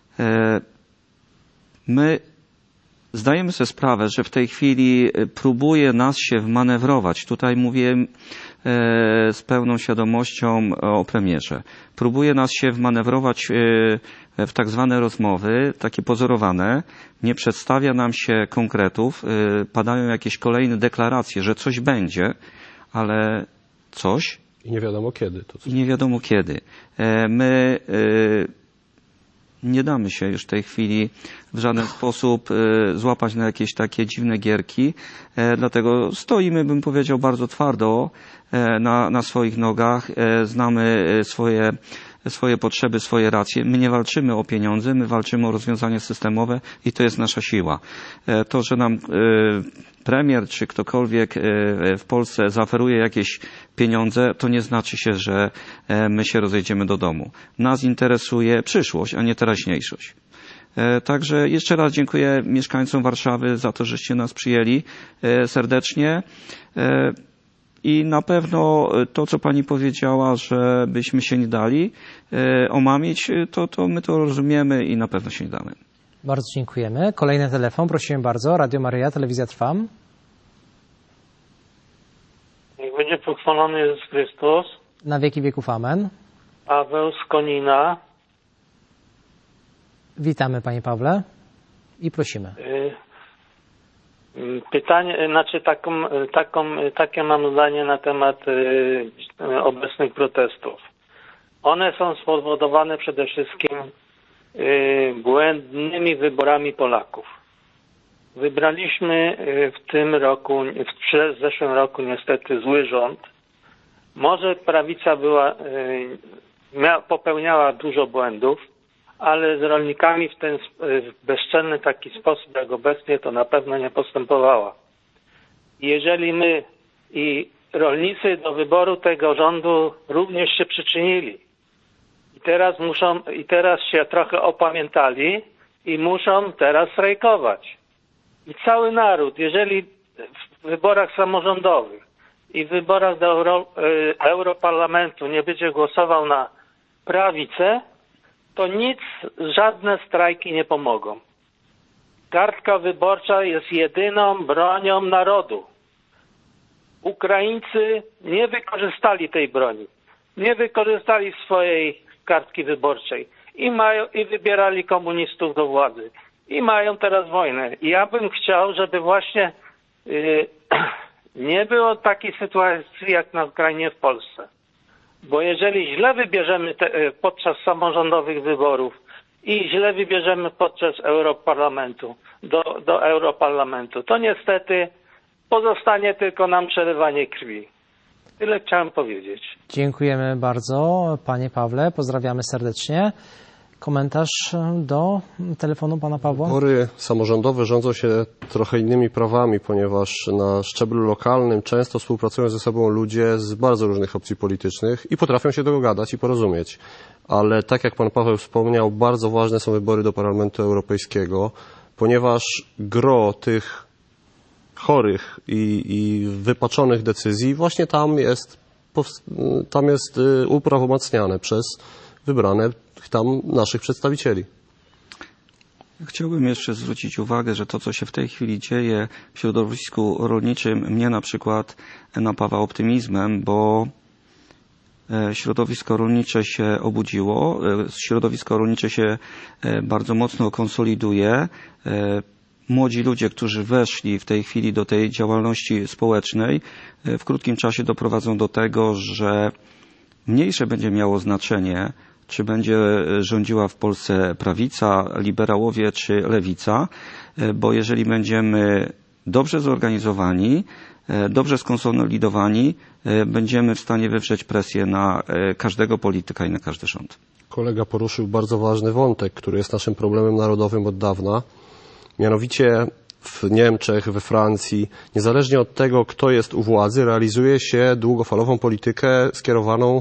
My zdajemy sobie sprawę, że w tej chwili próbuje nas się wmanewrować. Tutaj mówię z pełną świadomością o premierze. Próbuje nas się wmanewrować w tak zwane rozmowy, takie pozorowane. Nie przedstawia nam się konkretów. Padają jakieś kolejne deklaracje, że coś będzie, ale coś. I nie wiadomo kiedy. To coś. I nie wiadomo kiedy. My nie damy się już w tej chwili w żaden sposób złapać na jakieś takie dziwne gierki. Dlatego stoimy, bym powiedział, bardzo twardo na, na swoich nogach. Znamy swoje, swoje potrzeby, swoje racje. My nie walczymy o pieniądze, my walczymy o rozwiązanie systemowe i to jest nasza siła. To, że nam premier czy ktokolwiek w Polsce zaoferuje jakieś pieniądze, to nie znaczy się, że my się rozejdziemy do domu. Nas interesuje przyszłość, a nie teraźniejszość. Także jeszcze raz dziękuję mieszkańcom Warszawy za to, żeście nas przyjęli serdecznie. I na pewno to, co pani powiedziała, że byśmy się nie dali omamić, to, to my to rozumiemy i na pewno się nie damy. Bardzo dziękujemy. Kolejny telefon, prosimy bardzo. Radio Maryja, telewizja trwa. Niech będzie pochwalony Jezus Chrystus. Na wieki wieków amen. Paweł z Konina. Witamy, panie Pawle, i prosimy. Pytanie, znaczy taką, taką, takie mam zdanie na temat y, obecnych protestów. One są spowodowane przede wszystkim y, błędnymi wyborami Polaków. Wybraliśmy y, w tym roku, w zeszłym roku niestety zły rząd. Może prawica była, y, mia, popełniała dużo błędów, ale z rolnikami w ten w bezczelny taki sposób jak obecnie to na pewno nie postępowała. Jeżeli my i rolnicy do wyboru tego rządu również się przyczynili i teraz muszą, i teraz się trochę opamiętali i muszą teraz strajkować. I cały naród, jeżeli w wyborach samorządowych i w wyborach do Euro, Europarlamentu nie będzie głosował na prawicę, to nic, żadne strajki nie pomogą. Kartka wyborcza jest jedyną bronią narodu. Ukraińcy nie wykorzystali tej broni. Nie wykorzystali swojej kartki wyborczej. I mają, i wybierali komunistów do władzy. I mają teraz wojnę. I ja bym chciał, żeby właśnie yy, nie było takiej sytuacji jak na Ukrainie w Polsce. Bo jeżeli źle wybierzemy te, podczas samorządowych wyborów i źle wybierzemy podczas Europarlamentu, do, do Europarlamentu, to niestety pozostanie tylko nam przelewanie krwi. Tyle chciałem powiedzieć. Dziękujemy bardzo, panie Pawle. Pozdrawiamy serdecznie. Komentarz do telefonu pana Pawła? Wybory samorządowe rządzą się trochę innymi prawami, ponieważ na szczeblu lokalnym często współpracują ze sobą ludzie z bardzo różnych opcji politycznych i potrafią się dogadać i porozumieć. Ale tak jak pan Paweł wspomniał, bardzo ważne są wybory do Parlamentu Europejskiego, ponieważ gro tych chorych i, i wypaczonych decyzji właśnie tam jest, tam jest uprawomocniane przez wybrane tam naszych przedstawicieli. Chciałbym jeszcze zwrócić uwagę, że to, co się w tej chwili dzieje w środowisku rolniczym, mnie na przykład napawa optymizmem, bo środowisko rolnicze się obudziło, środowisko rolnicze się bardzo mocno konsoliduje. Młodzi ludzie, którzy weszli w tej chwili do tej działalności społecznej, w krótkim czasie doprowadzą do tego, że mniejsze będzie miało znaczenie, czy będzie rządziła w Polsce prawica, liberałowie czy lewica, bo jeżeli będziemy dobrze zorganizowani, dobrze skonsolidowani, będziemy w stanie wywrzeć presję na każdego polityka i na każdy rząd. Kolega poruszył bardzo ważny wątek, który jest naszym problemem narodowym od dawna. Mianowicie w Niemczech, we Francji, niezależnie od tego, kto jest u władzy, realizuje się długofalową politykę skierowaną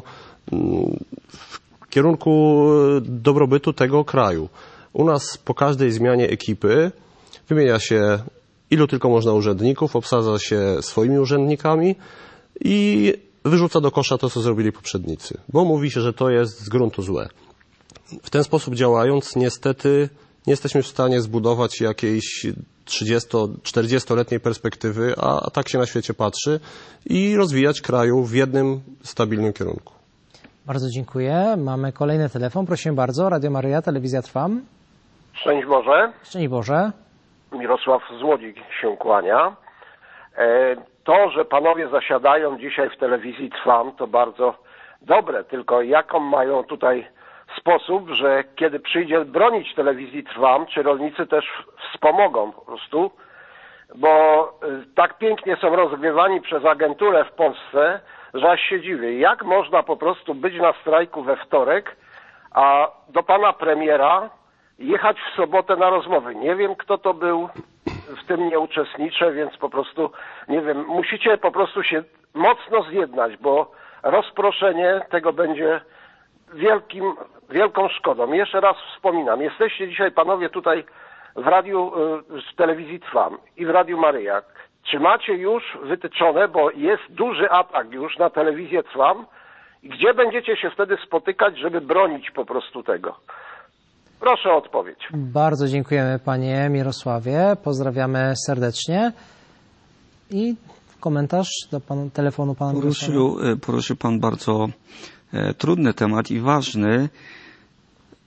w kierunku dobrobytu tego kraju. U nas po każdej zmianie ekipy wymienia się ilu tylko można urzędników, obsadza się swoimi urzędnikami i wyrzuca do kosza to, co zrobili poprzednicy, bo mówi się, że to jest z gruntu złe. W ten sposób działając, niestety nie jesteśmy w stanie zbudować jakiejś trzydziesto-czterdziestoletniej perspektywy, a, a tak się na świecie patrzy, i rozwijać kraju w jednym stabilnym kierunku. Bardzo dziękuję. Mamy kolejny telefon. Prosimy bardzo. Radio Maryja, telewizja Trwam. Szczęść Boże. Szczęść Boże. Mirosław z Łodzi się kłania. To, że panowie zasiadają dzisiaj w telewizji Trwam, to bardzo dobre, tylko jaką mają tutaj sposób, że kiedy przyjdzie bronić telewizji Trwam, czy rolnicy też wspomogą po prostu, bo tak pięknie są rozgrywani przez agenturę w Polsce, że aż się dziwię. Jak można po prostu być na strajku we wtorek, a do pana premiera jechać w sobotę na rozmowy? Nie wiem, kto to był, w tym nie uczestniczę, więc po prostu nie wiem. Musicie po prostu się mocno zjednać, bo rozproszenie tego będzie wielkim, wielką szkodą. Jeszcze raz wspominam, jesteście dzisiaj panowie tutaj w radiu, w telewizji Trwam i w Radiu Maryja. Czy macie już wytyczone, bo jest duży atak już na telewizję Trwam, gdzie będziecie się wtedy spotykać, żeby bronić po prostu tego? Proszę o odpowiedź. Bardzo dziękujemy panie Mirosławie. Pozdrawiamy serdecznie. I komentarz do pan, telefonu pana poruszył, poruszył pan bardzo e, trudny temat i ważny.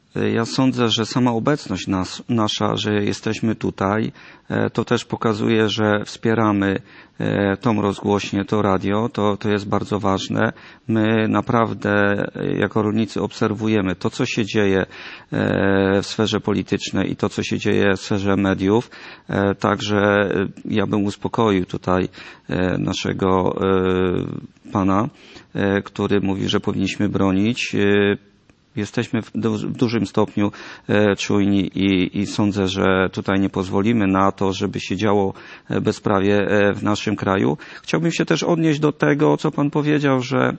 Ja sądzę, że sama obecność nas, nasza, że jesteśmy tutaj, to też pokazuje, że wspieramy tą rozgłośnię, to radio, to, to jest bardzo ważne. My naprawdę jako rolnicy obserwujemy to, co się dzieje w sferze politycznej i to, co się dzieje w sferze mediów. Także ja bym uspokoił tutaj naszego pana, który mówi, że powinniśmy bronić. Jesteśmy w, du w dużym stopniu e, czujni i, i sądzę, że tutaj nie pozwolimy na to, żeby się działo bezprawie e, w naszym kraju. Chciałbym się też odnieść do tego, co pan powiedział, że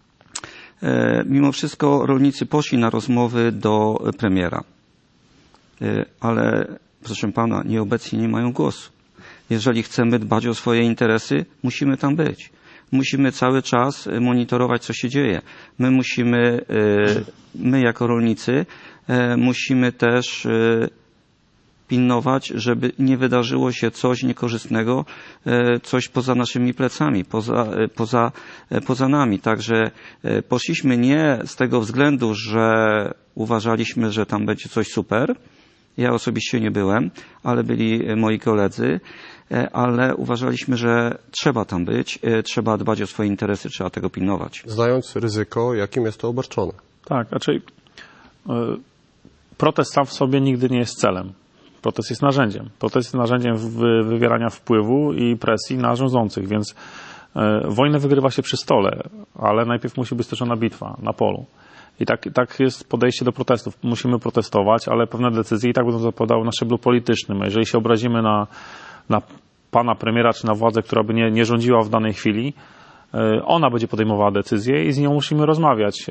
e, mimo wszystko rolnicy poszli na rozmowy do premiera. E, ale proszę pana, nieobecni nie mają głosu. Jeżeli chcemy dbać o swoje interesy, musimy tam być. Musimy cały czas monitorować, co się dzieje. My musimy, my jako rolnicy, musimy też pilnować, żeby nie wydarzyło się coś niekorzystnego, coś poza naszymi plecami, poza, poza, poza nami. Także poszliśmy nie z tego względu, że uważaliśmy, że tam będzie coś super. Ja osobiście nie byłem, ale byli moi koledzy. Ale uważaliśmy, że trzeba tam być, trzeba dbać o swoje interesy, trzeba tego pilnować. Znając ryzyko, jakim jest to obarczone. Tak, raczej yy, protest sam w sobie nigdy nie jest celem. Protest jest narzędziem. Protest jest narzędziem wy, wywierania wpływu i presji na rządzących, więc yy, wojnę wygrywa się przy stole, ale najpierw musi być też ona bitwa na polu. I tak, tak jest podejście do protestów. Musimy protestować, ale pewne decyzje i tak będą zapadały na szczeblu politycznym. Jeżeli się obrazimy na na pana premiera czy na władzę, która by nie, nie rządziła w danej chwili, ona będzie podejmowała decyzje i z nią musimy rozmawiać.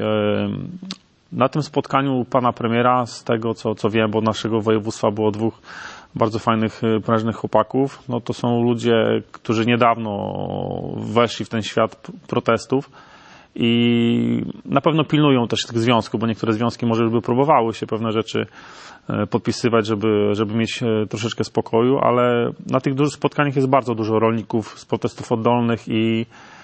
Na tym spotkaniu pana premiera, z tego co, co wiem, bo naszego województwa było dwóch bardzo fajnych, prężnych chłopaków, no to są ludzie, którzy niedawno weszli w ten świat protestów i na pewno pilnują też tych związków, bo niektóre związki może by próbowały się pewne rzeczy podpisywać, żeby, żeby mieć troszeczkę spokoju, ale na tych dużych spotkaniach jest bardzo dużo rolników z protestów oddolnych i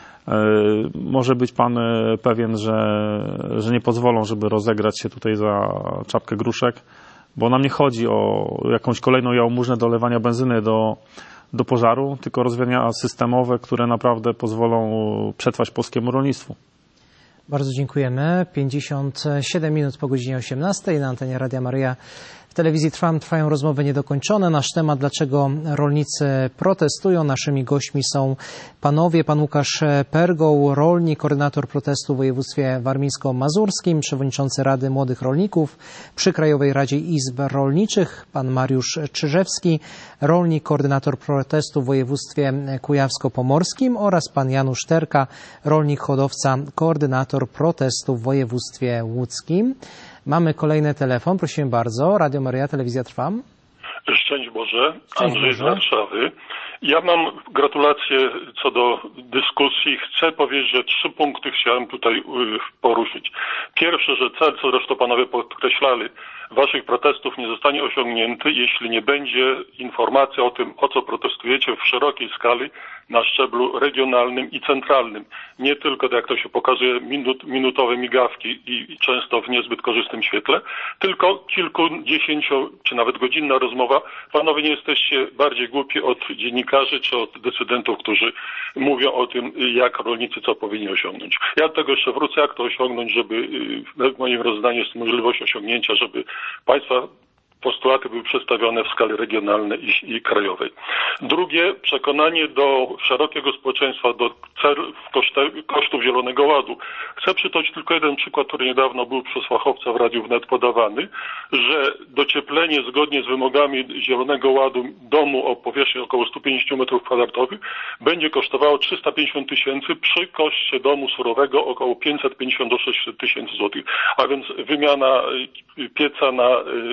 może być pan pewien, że, że nie pozwolą, żeby rozegrać się tutaj za czapkę gruszek, bo nam nie chodzi o jakąś kolejną jałmużnę dolewania benzyny do, do pożaru, tylko rozwiązania systemowe, które naprawdę pozwolą przetrwać polskiemu rolnictwu. Bardzo dziękujemy. pięćdziesiąt siedem minut po godzinie osiemnastej na antenie Radia Maryja. W telewizji Trwam trwają rozmowy niedokończone. Nasz temat, dlaczego rolnicy protestują. Naszymi gośćmi są panowie, pan Łukasz Pergoł, rolnik, koordynator protestu w województwie warmińsko-mazurskim, przewodniczący Rady Młodych Rolników przy Krajowej Radzie Izb Rolniczych, pan Mariusz Czyżewski, rolnik, koordynator protestu w województwie kujawsko-pomorskim oraz pan Janusz Terka, rolnik, hodowca, koordynator protestu w województwie łódzkim. Mamy kolejny telefon, prosimy bardzo. Radio Maryja, telewizja Trwam. Szczęść Boże, Szczęść Andrzej Boże. z Warszawy. Ja mam gratulacje co do dyskusji. Chcę powiedzieć, że trzy punkty chciałem tutaj poruszyć. Pierwsze, że cel, co zresztą panowie podkreślali, waszych protestów nie zostanie osiągnięty, jeśli nie będzie informacji o tym, o co protestujecie w szerokiej skali na szczeblu regionalnym i centralnym. Nie tylko, jak to się pokazuje, minut, minutowe migawki i, i często w niezbyt korzystnym świetle, tylko kilkudziesięciu czy nawet godzinna rozmowa. Panowie nie jesteście bardziej głupi od dziennikarzy czy od decydentów, którzy mówią o tym, jak rolnicy co powinni osiągnąć. Ja do tego jeszcze wrócę, jak to osiągnąć, żeby w moim rozdaniu jest możliwość osiągnięcia, żeby państwa postulaty były przedstawione w skali regionalnej i, i krajowej. Drugie, przekonanie do szerokiego społeczeństwa, do cel, koszte, kosztów Zielonego Ładu. Chcę przytoczyć tylko jeden przykład, który niedawno był przez fachowca w Radiu Wnet podawany, że docieplenie zgodnie z wymogami Zielonego Ładu domu o powierzchni około stu pięćdziesięciu metrów kwadratowych będzie kosztowało trzysta pięćdziesiąt tysięcy, przy koszcie domu surowego około pięćset pięćdziesiąt do sześciuset tysięcy złotych. A więc wymiana pieca na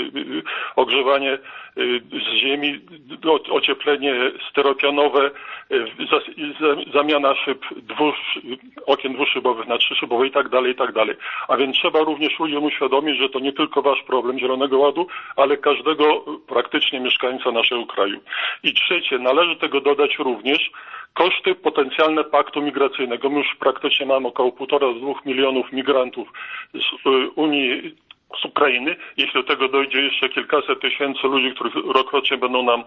ogrzewanie z ziemi, ocieplenie steropianowe, zamiana szyb dwu, okien dwuszybowych na trzyszybowe i tak dalej, i tak dalej. A więc trzeba również ludziom uświadomić, że to nie tylko wasz problem Zielonego Ładu, ale każdego praktycznie mieszkańca naszego kraju. I trzecie, należy tego dodać również koszty potencjalne paktu migracyjnego. My już praktycznie mamy około półtora do dwóch milionów migrantów z Unii Ukrainy. Jeśli do tego dojdzie jeszcze kilkaset tysięcy ludzi, których rokrocznie będą nam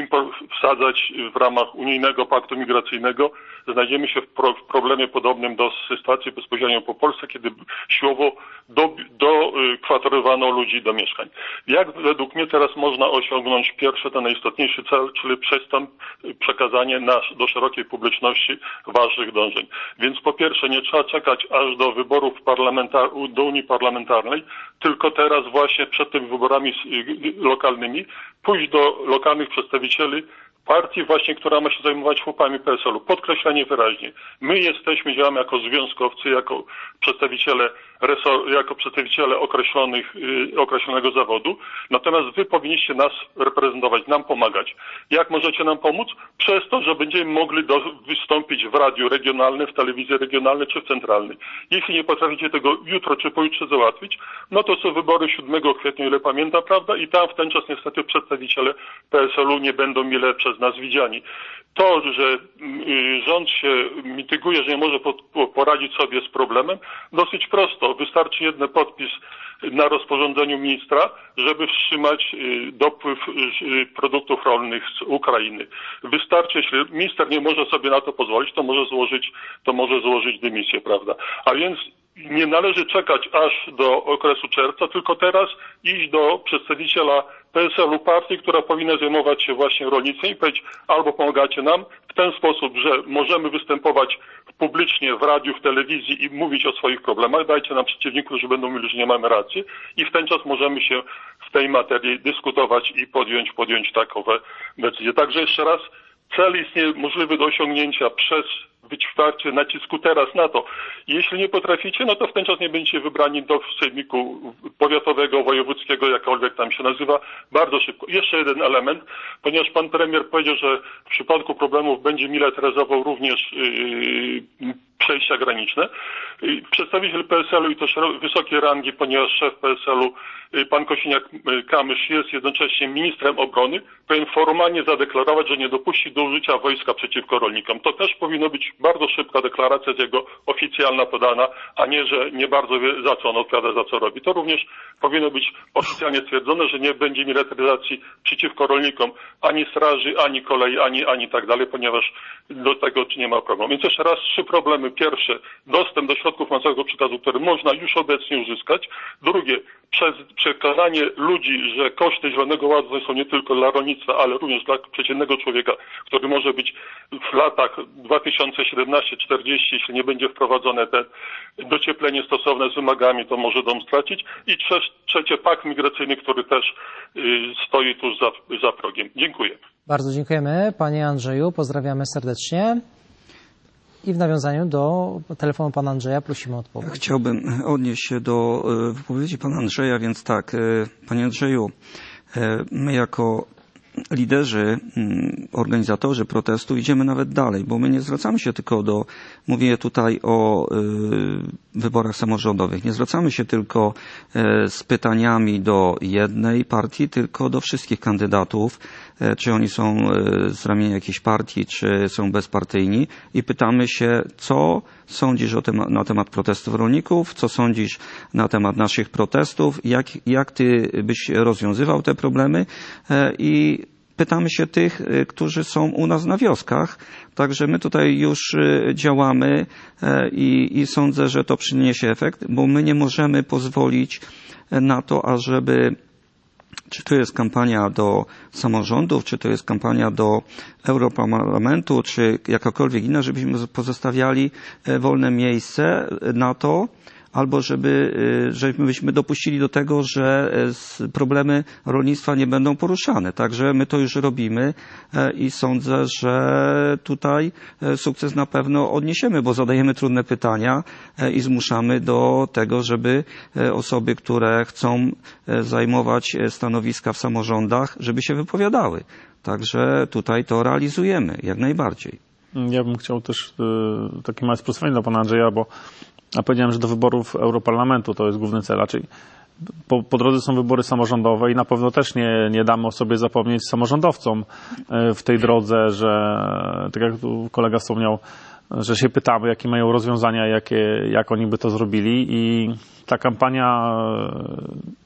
wsadzać w ramach unijnego paktu migracyjnego, znajdziemy się w, pro, w problemie podobnym do sytuacji bezpośrednio po Polsce, kiedy siłowo dokwaterowano do, ludzi do mieszkań. Jak według mnie teraz można osiągnąć pierwszy, ten najistotniejszy cel, czyli przystęp, przekazanie nas do szerokiej publiczności ważnych dążeń. Więc po pierwsze nie trzeba czekać aż do wyborów parlamentar- do Unii Parlamentarnej, tylko teraz właśnie przed tymi wyborami lokalnymi pójść do lokalnych przedstawicieli partii właśnie, która ma się zajmować chłopami P S L u. Podkreślenie wyraźnie. My jesteśmy, działamy jako związkowcy, jako przedstawiciele, resor, jako przedstawiciele określonych, yy, określonego zawodu. Natomiast wy powinniście nas reprezentować, nam pomagać. Jak możecie nam pomóc? Przez to, że będziemy mogli do, wystąpić w radiu regionalnym, w telewizji regionalnej czy w centralnej. Jeśli nie potraficie tego jutro czy pojutrze załatwić, no to są wybory siódmego kwietnia, ile pamiętam, prawda? I tam w ten czas niestety przedstawiciele P S L u nie będą mile przez nas widziani. To, że rząd się mityguje, że nie może poradzić sobie z problemem, dosyć prosto. Wystarczy jeden podpis na rozporządzeniu ministra, żeby wstrzymać dopływ produktów rolnych z Ukrainy. Wystarczy, jeśli minister nie może sobie na to pozwolić, to może złożyć, to może złożyć dymisję, prawda? A więc nie należy czekać aż do okresu czerwca, tylko teraz iść do przedstawiciela P S L u partii, która powinna zajmować się właśnie rolnictwem i powiedzieć, albo pomagacie nam w ten sposób, że możemy występować publicznie w radiu, w telewizji i mówić o swoich problemach, dajcie nam przeciwników, którzy będą mówili, że nie mamy racji i w ten czas możemy się w tej materii dyskutować i podjąć, podjąć takowe decyzje. Także jeszcze raz, cel jest możliwy do osiągnięcia przez wywarcie nacisku teraz na to. Jeśli nie potraficie, no to w ten czas nie będziecie wybrani do sejmiku powiatowego, wojewódzkiego, jakkolwiek tam się nazywa, bardzo szybko. Jeszcze jeden element, ponieważ pan premier powiedział, że w przypadku problemów będzie militaryzował również yy, przejścia graniczne. Yy, przedstawiciel P S L u i też wysokiej rangi, ponieważ szef P S L u, yy, pan Kosiniak-Kamysz jest jednocześnie ministrem obrony, powinien formalnie zadeklarować, że nie dopuści do użycia wojska przeciwko rolnikom. To też powinno być bardzo szybka deklaracja z jego oficjalna podana, a nie, że nie bardzo wie, za co on odpowiada, za co robi. To również powinno być oficjalnie stwierdzone, że nie będzie militaryzacji przeciwko rolnikom ani straży, ani kolei, ani, ani tak dalej, ponieważ do tego nie ma problemu. Więc jeszcze raz trzy problemy. Pierwsze, dostęp do środków masowego przekazu, który można już obecnie uzyskać. Drugie, przez przekazanie ludzi, że koszty Zielonego Ładu są nie tylko dla rolnictwa, ale również dla przeciętnego człowieka, który może być w latach dwa tysiące siedemnaście czterdzieści, jeśli nie będzie wprowadzone te docieplenie stosowne z wymogami, to może dom stracić. I trzecie, pakt migracyjny, który też y, stoi tuż za, za progiem. Dziękuję. Bardzo dziękujemy. Panie Andrzeju, pozdrawiamy serdecznie. I w nawiązaniu do telefonu pana Andrzeja prosimy o odpowiedź. Chciałbym odnieść się do wypowiedzi pana Andrzeja, więc tak, panie Andrzeju, my jako liderzy, organizatorzy protestu idziemy nawet dalej, bo my nie zwracamy się tylko do, mówię tutaj o y, wyborach samorządowych, nie zwracamy się tylko y, z pytaniami do jednej partii, tylko do wszystkich kandydatów, y, czy oni są y, z ramienia jakiejś partii, czy są bezpartyjni i pytamy się, co sądzisz o tem- na temat protestów rolników, co sądzisz na temat naszych protestów, jak, jak ty byś rozwiązywał te problemy y, i pytamy się tych, którzy są u nas na wioskach, także my tutaj już działamy i, i sądzę, że to przyniesie efekt, bo my nie możemy pozwolić na to, ażeby, czy to jest kampania do samorządów, czy to jest kampania do Europarlamentu, czy jakakolwiek inna, żebyśmy pozostawiali wolne miejsce na to, albo żeby, żebyśmy dopuścili do tego, że problemy rolnictwa nie będą poruszane. Także my to już robimy i sądzę, że tutaj sukces na pewno odniesiemy, bo zadajemy trudne pytania i zmuszamy do tego, żeby osoby, które chcą zajmować stanowiska w samorządach, żeby się wypowiadały. Także tutaj to realizujemy jak najbardziej. Ja bym chciał też y, takie małe sprostowanie dla pana Andrzeja, bo ja powiedziałem, że do wyborów Europarlamentu to jest główny cel. Raczej po, po drodze są wybory samorządowe i na pewno też nie, nie damy o sobie zapomnieć samorządowcom w tej drodze, że tak jak tu kolega wspomniał, że się pytamy, jakie mają rozwiązania, jakie, jak oni by to zrobili i ta kampania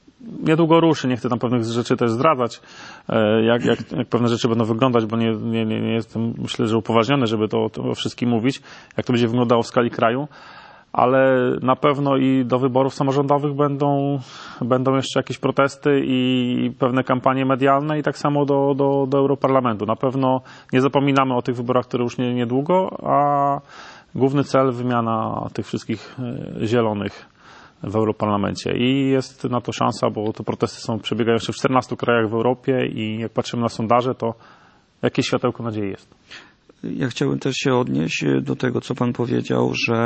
niedługo ruszy, nie chcę tam pewnych rzeczy też zdradzać, jak, jak, jak pewne rzeczy będą wyglądać, bo nie, nie, nie, nie jestem, myślę, że upoważniony, żeby to, to o wszystkim mówić, jak to będzie wyglądało w skali kraju. Ale na pewno i do wyborów samorządowych będą, będą jeszcze jakieś protesty i pewne kampanie medialne i tak samo do, do, do Europarlamentu. Na pewno nie zapominamy o tych wyborach, które już nie, niedługo, a główny cel wymiana tych wszystkich zielonych w Europarlamencie. I jest na to szansa, bo te protesty są, przebiegają jeszcze w czternastu krajach w Europie i jak patrzymy na sondaże, to jakieś światełko nadziei jest. Ja chciałbym też się odnieść do tego, co pan powiedział, że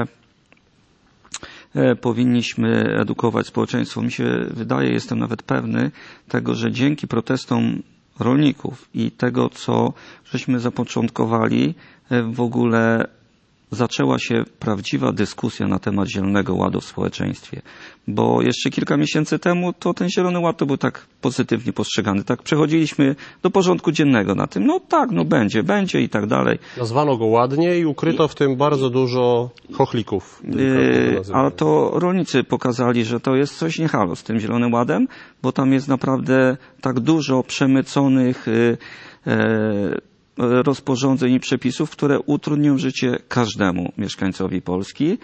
powinniśmy edukować społeczeństwo. Mi się wydaje, jestem nawet pewny tego, że dzięki protestom rolników i tego, co żeśmy zapoczątkowali, w ogóle zaczęła się prawdziwa dyskusja na temat Zielonego Ładu w społeczeństwie. Bo jeszcze kilka miesięcy temu to ten Zielony Ład to był tak pozytywnie postrzegany. Tak przechodziliśmy do porządku dziennego na tym. No tak, no będzie, będzie i tak dalej. Nazwano go ładnie i ukryto w tym bardzo dużo chochlików. Yy, a to rolnicy pokazali, że to jest coś nie halo z tym Zielonym Ładem, bo tam jest naprawdę tak dużo przemyconych yy, yy, rozporządzeń i przepisów, które utrudnią życie każdemu mieszkańcowi Polski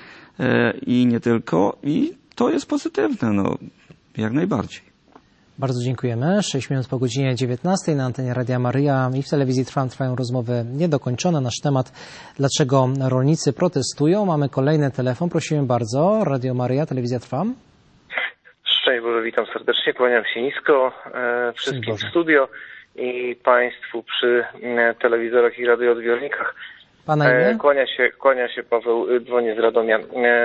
i nie tylko. I to jest pozytywne, no jak najbardziej. Bardzo dziękujemy. sześć minut po godzinie dziewiętnastej na antenie Radia Maryja i w telewizji Trwam trwają rozmowy niedokończone. Nasz temat, dlaczego rolnicy protestują. Mamy kolejny telefon. Prosimy bardzo. Radio Maryja, telewizja Trwam. Szczęść Boże, witam serdecznie. Kłaniam się nisko e, wszystkim w studio i Państwu przy telewizorach i radioodbiornikach. Pana imię? Kłania się, kłania się Paweł, dzwonię z Radomia.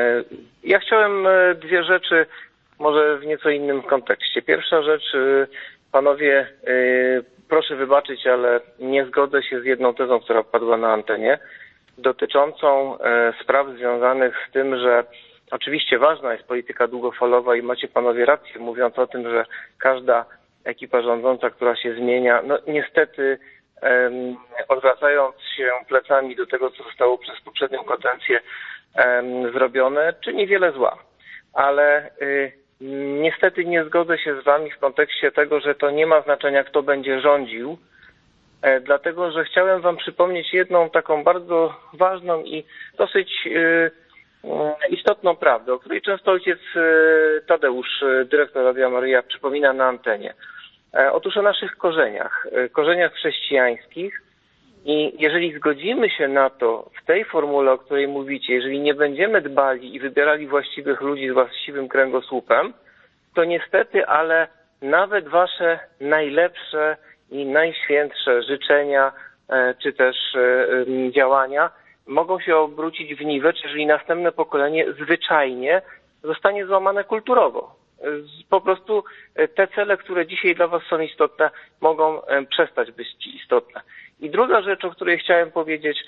Ja chciałem dwie rzeczy, może w nieco innym kontekście. Pierwsza rzecz, panowie, proszę wybaczyć, ale nie zgodzę się z jedną tezą, która padła na antenie, dotyczącą spraw związanych z tym, że oczywiście ważna jest polityka długofalowa i macie panowie rację, mówiąc o tym, że każda ekipa rządząca, która się zmienia, no niestety um, odwracając się plecami do tego, co zostało przez poprzednią kadencję um, zrobione, czyni wiele zła. Ale y, niestety nie zgodzę się z wami w kontekście tego, że to nie ma znaczenia, kto będzie rządził, e, dlatego, że chciałem wam przypomnieć jedną taką bardzo ważną i dosyć y, istotną prawdę, o której często ojciec Tadeusz, dyrektor Radia Maryja, przypomina na antenie. Otóż o naszych korzeniach, korzeniach chrześcijańskich i jeżeli zgodzimy się na to w tej formule, o której mówicie, jeżeli nie będziemy dbali i wybierali właściwych ludzi z właściwym kręgosłupem, to niestety, ale nawet wasze najlepsze i najświętsze życzenia czy też działania mogą się obrócić w niwecz, jeżeli następne pokolenie zwyczajnie zostanie złamane kulturowo. Po prostu te cele, które dzisiaj dla was są istotne, mogą przestać być istotne. I druga rzecz, o której chciałem powiedzieć,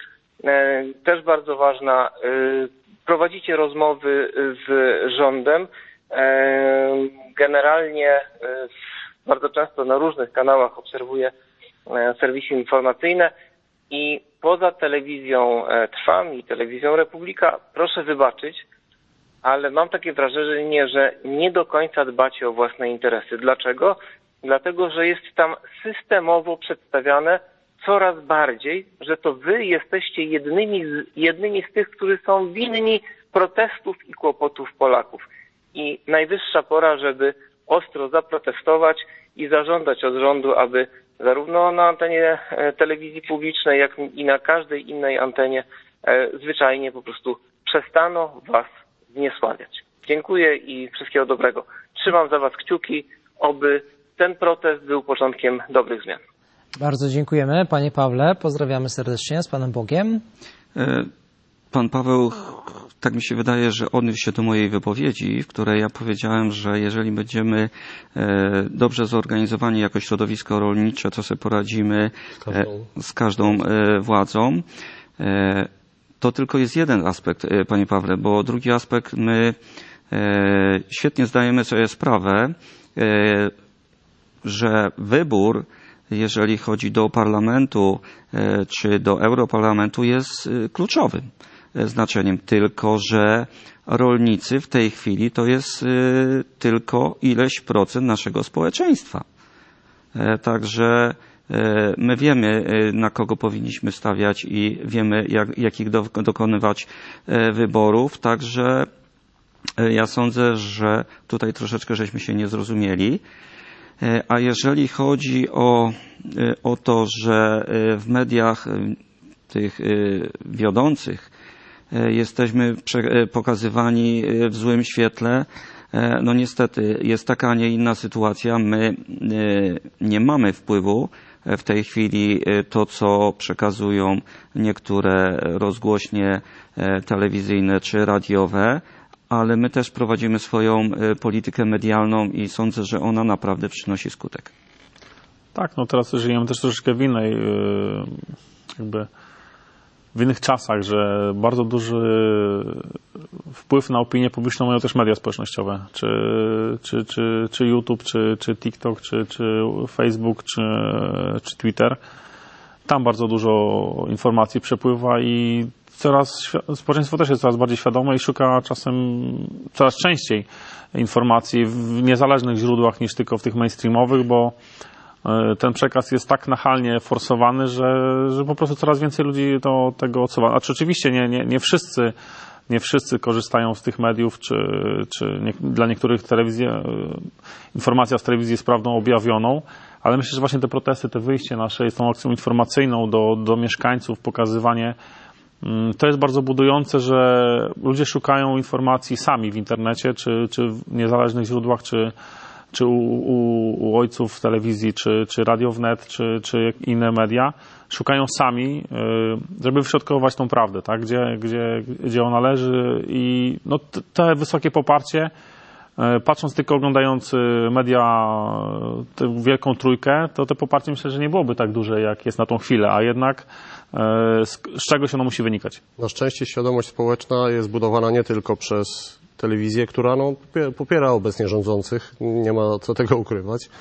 też bardzo ważna, prowadzicie rozmowy z rządem. Generalnie bardzo często na różnych kanałach obserwuję serwisy informacyjne i poza telewizją Trwam i telewizją Republika, proszę wybaczyć, ale mam takie wrażenie, że nie do końca dbacie o własne interesy. Dlaczego? Dlatego, że jest tam systemowo przedstawiane coraz bardziej, że to wy jesteście jednymi z, jednymi z tych, którzy są winni protestów i kłopotów Polaków. I najwyższa pora, żeby ostro zaprotestować i zażądać od rządu, aby zarówno na antenie telewizji publicznej, jak i na każdej innej antenie zwyczajnie po prostu przestano was zniesławiać. Dziękuję i wszystkiego dobrego. Trzymam za was kciuki, oby ten protest był początkiem dobrych zmian. Bardzo dziękujemy. Panie Pawle, pozdrawiamy serdecznie, z Panem Bogiem. Pan Paweł, tak mi się wydaje, że odniósł się do mojej wypowiedzi, w której ja powiedziałem, że jeżeli będziemy dobrze zorganizowani jako środowisko rolnicze, to sobie poradzimy z każdą, z każdą władzą. To tylko jest jeden aspekt, panie Pawle, bo drugi aspekt, my świetnie zdajemy sobie sprawę, że wybór, jeżeli chodzi do parlamentu czy do Europarlamentu, jest kluczowy. znaczeniem, tylko że rolnicy w tej chwili to jest tylko ileś procent naszego społeczeństwa. Także my wiemy, na kogo powinniśmy stawiać i wiemy, jak, jakich do, dokonywać wyborów, także ja sądzę, że tutaj troszeczkę żeśmy się nie zrozumieli. A jeżeli chodzi o, o to, że w mediach tych wiodących jesteśmy pokazywani w złym świetle, no niestety jest taka, a nie inna sytuacja. My nie mamy wpływu w tej chwili to, co przekazują niektóre rozgłośnie telewizyjne czy radiowe, ale my też prowadzimy swoją politykę medialną i sądzę, że ona naprawdę przynosi skutek. Tak, no teraz żyjemy też troszeczkę w innej, jakby w innych czasach, że bardzo duży wpływ na opinię publiczną mają też media społecznościowe, czy, czy, czy, czy YouTube, czy, czy TikTok, czy, czy Facebook, czy, czy Twitter. Tam bardzo dużo informacji przepływa i coraz, społeczeństwo też jest coraz bardziej świadome i szuka czasem coraz częściej informacji w niezależnych źródłach niż tylko w tych mainstreamowych, bo ten przekaz jest tak nachalnie forsowany, że, że po prostu coraz więcej ludzi to, tego odsuwa. Znaczy oczywiście nie, nie, nie wszyscy nie wszyscy korzystają z tych mediów, czy, czy nie, dla niektórych telewizja, informacja z telewizji jest prawdą objawioną, ale myślę, że właśnie te protesty, te wyjście nasze z tą akcją informacyjną do, do mieszkańców, pokazywanie, to jest bardzo budujące, że ludzie szukają informacji sami w internecie, czy, czy w niezależnych źródłach, czy, czy u, u, u ojców w telewizji, czy, czy Radio Wnet, czy, czy inne media. Szukają sami, żeby wyśrodkować tą prawdę, tak? gdzie, gdzie, gdzie ona leży i no, te wysokie poparcie, patrząc tylko oglądając media, tę wielką trójkę, to te poparcie myślę, że nie byłoby tak duże, jak jest na tą chwilę, a jednak z, z czegoś ono musi wynikać. Na szczęście świadomość społeczna jest budowana nie tylko przez telewizję, która no, popiera obecnie rządzących, nie ma co tego ukrywać.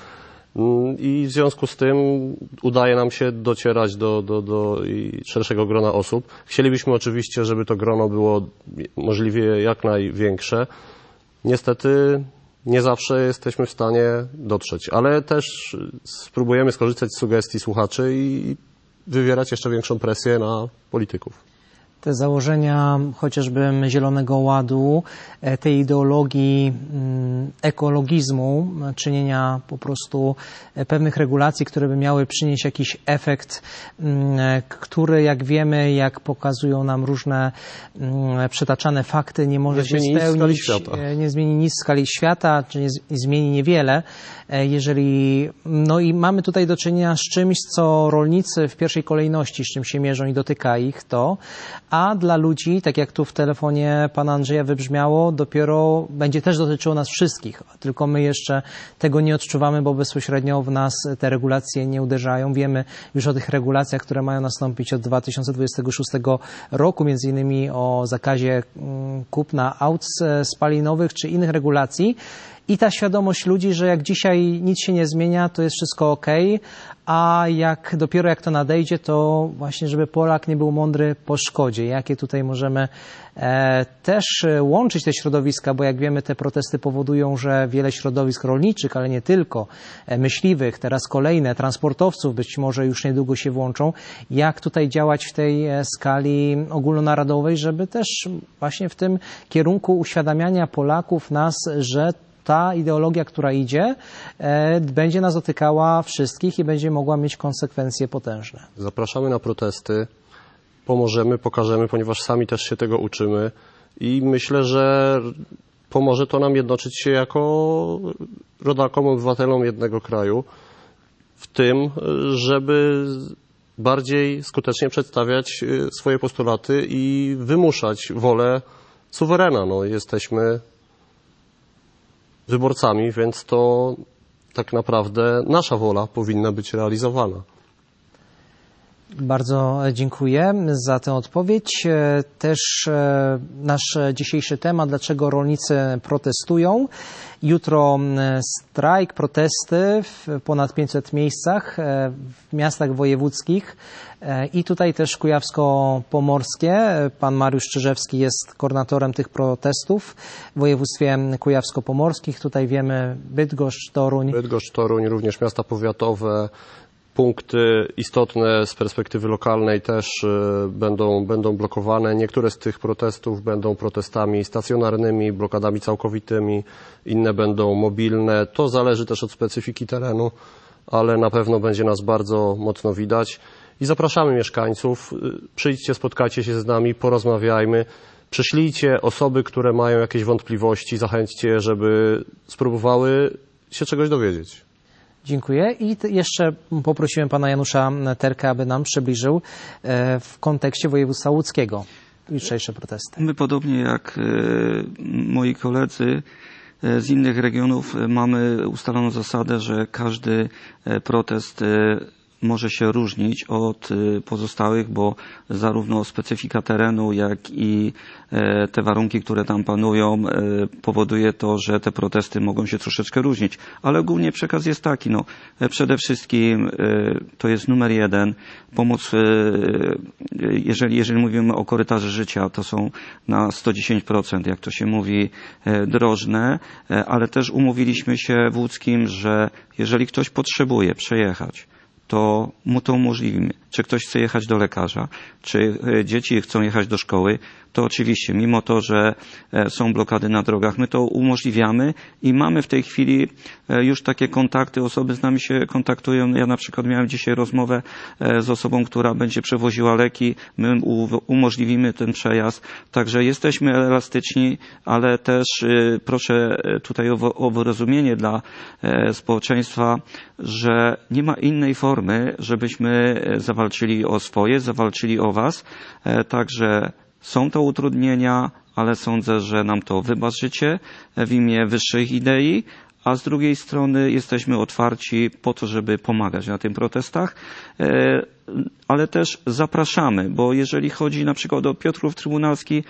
I w związku z tym udaje nam się docierać do, do, do szerszego grona osób. Chcielibyśmy oczywiście, żeby to grono było możliwie jak największe. Niestety nie zawsze jesteśmy w stanie dotrzeć, ale też spróbujemy skorzystać z sugestii słuchaczy i wywierać jeszcze większą presję na polityków. Te założenia chociażby Zielonego Ładu, tej ideologii ekologizmu, czynienia po prostu pewnych regulacji, które by miały przynieść jakiś efekt, który jak wiemy, jak pokazują nam różne przytaczane fakty, nie może się spełnić, nie zmieni nic w skali świata, czy nie zmieni niewiele. Jeżeli, no i mamy tutaj do czynienia z czymś, co rolnicy w pierwszej kolejności, z czym się mierzą i dotyka ich to, a dla ludzi, tak jak tu w telefonie pana Andrzeja wybrzmiało, dopiero będzie też dotyczyło nas wszystkich, tylko my jeszcze tego nie odczuwamy, bo bezpośrednio w nas te regulacje nie uderzają. Wiemy już o tych regulacjach, które mają nastąpić od dwa tysiące dwudziestego szóstego roku, między innymi o zakazie kupna aut spalinowych czy innych regulacji. I ta świadomość ludzi, że jak dzisiaj nic się nie zmienia, to jest wszystko okej, a jak dopiero jak to nadejdzie, to właśnie, żeby Polak nie był mądry po szkodzie. Jakie tutaj możemy e, też łączyć te środowiska, bo jak wiemy, te protesty powodują, że wiele środowisk rolniczych, ale nie tylko, e, myśliwych, teraz kolejne, transportowców być może już niedługo się włączą. Jak tutaj działać w tej e, skali ogólnonarodowej, żeby też właśnie w tym kierunku uświadamiania Polaków, nas, że ta ideologia, która idzie, e, będzie nas dotykała wszystkich i będzie mogła mieć konsekwencje potężne. Zapraszamy na protesty, pomożemy, pokażemy, ponieważ sami też się tego uczymy i myślę, że pomoże to nam jednoczyć się jako rodakom, obywatelom jednego kraju w tym, żeby bardziej skutecznie przedstawiać swoje postulaty i wymuszać wolę suwerena. No, jesteśmy wyborcami, więc to tak naprawdę nasza wola powinna być realizowana. Bardzo dziękuję za tę odpowiedź. Też nasz dzisiejszy temat, dlaczego rolnicy protestują. Jutro strajk, protesty w ponad pięciuset miejscach w miastach wojewódzkich i tutaj też kujawsko-pomorskie. Pan Mariusz Czyżewski jest koordynatorem tych protestów w województwie kujawsko-pomorskich. Tutaj wiemy Bydgoszcz, Toruń. Bydgoszcz, Toruń, również miasta powiatowe. Punkty istotne z perspektywy lokalnej też będą, będą blokowane. Niektóre z tych protestów będą protestami stacjonarnymi, blokadami całkowitymi, inne będą mobilne. To zależy też od specyfiki terenu, ale na pewno będzie nas bardzo mocno widać. I zapraszamy mieszkańców, przyjdźcie, spotkajcie się z nami, porozmawiajmy. Przyślijcie osoby, które mają jakieś wątpliwości, zachęćcie, żeby spróbowały się czegoś dowiedzieć. Dziękuję. I jeszcze poprosiłem pana Janusza Terka, aby nam przybliżył w kontekście województwa łódzkiego jutrzejsze protesty. My podobnie jak moi koledzy z innych regionów mamy ustaloną zasadę, że każdy protest może się różnić od pozostałych, bo zarówno specyfika terenu, jak i te warunki, które tam panują, powoduje to, że te protesty mogą się troszeczkę różnić. Ale ogólnie przekaz jest taki, no, przede wszystkim to jest numer jeden, pomoc, jeżeli, jeżeli mówimy o korytarze życia, to są na sto dziesięć procent, jak to się mówi, drożne, ale też umówiliśmy się w Łódzkim, że jeżeli ktoś potrzebuje przejechać, to mu to umożliwimy. Czy ktoś chce jechać do lekarza, czy dzieci chcą jechać do szkoły, to oczywiście, mimo to, że są blokady na drogach, my to umożliwiamy i mamy w tej chwili już takie kontakty, osoby z nami się kontaktują. Ja na przykład miałem dzisiaj rozmowę z osobą, która będzie przewoziła leki, my umożliwimy ten przejazd, także jesteśmy elastyczni, ale też proszę tutaj o, o wyrozumienie dla społeczeństwa, że nie ma innej formy, żebyśmy zawalczyli o swoje, zawalczyli o was, także są to utrudnienia, ale sądzę, że nam to wybaczycie w imię wyższych idei, a z drugiej strony jesteśmy otwarci po to, żeby pomagać na tych protestach, ale też zapraszamy, bo jeżeli chodzi na przykład o Piotrków Trybunalski,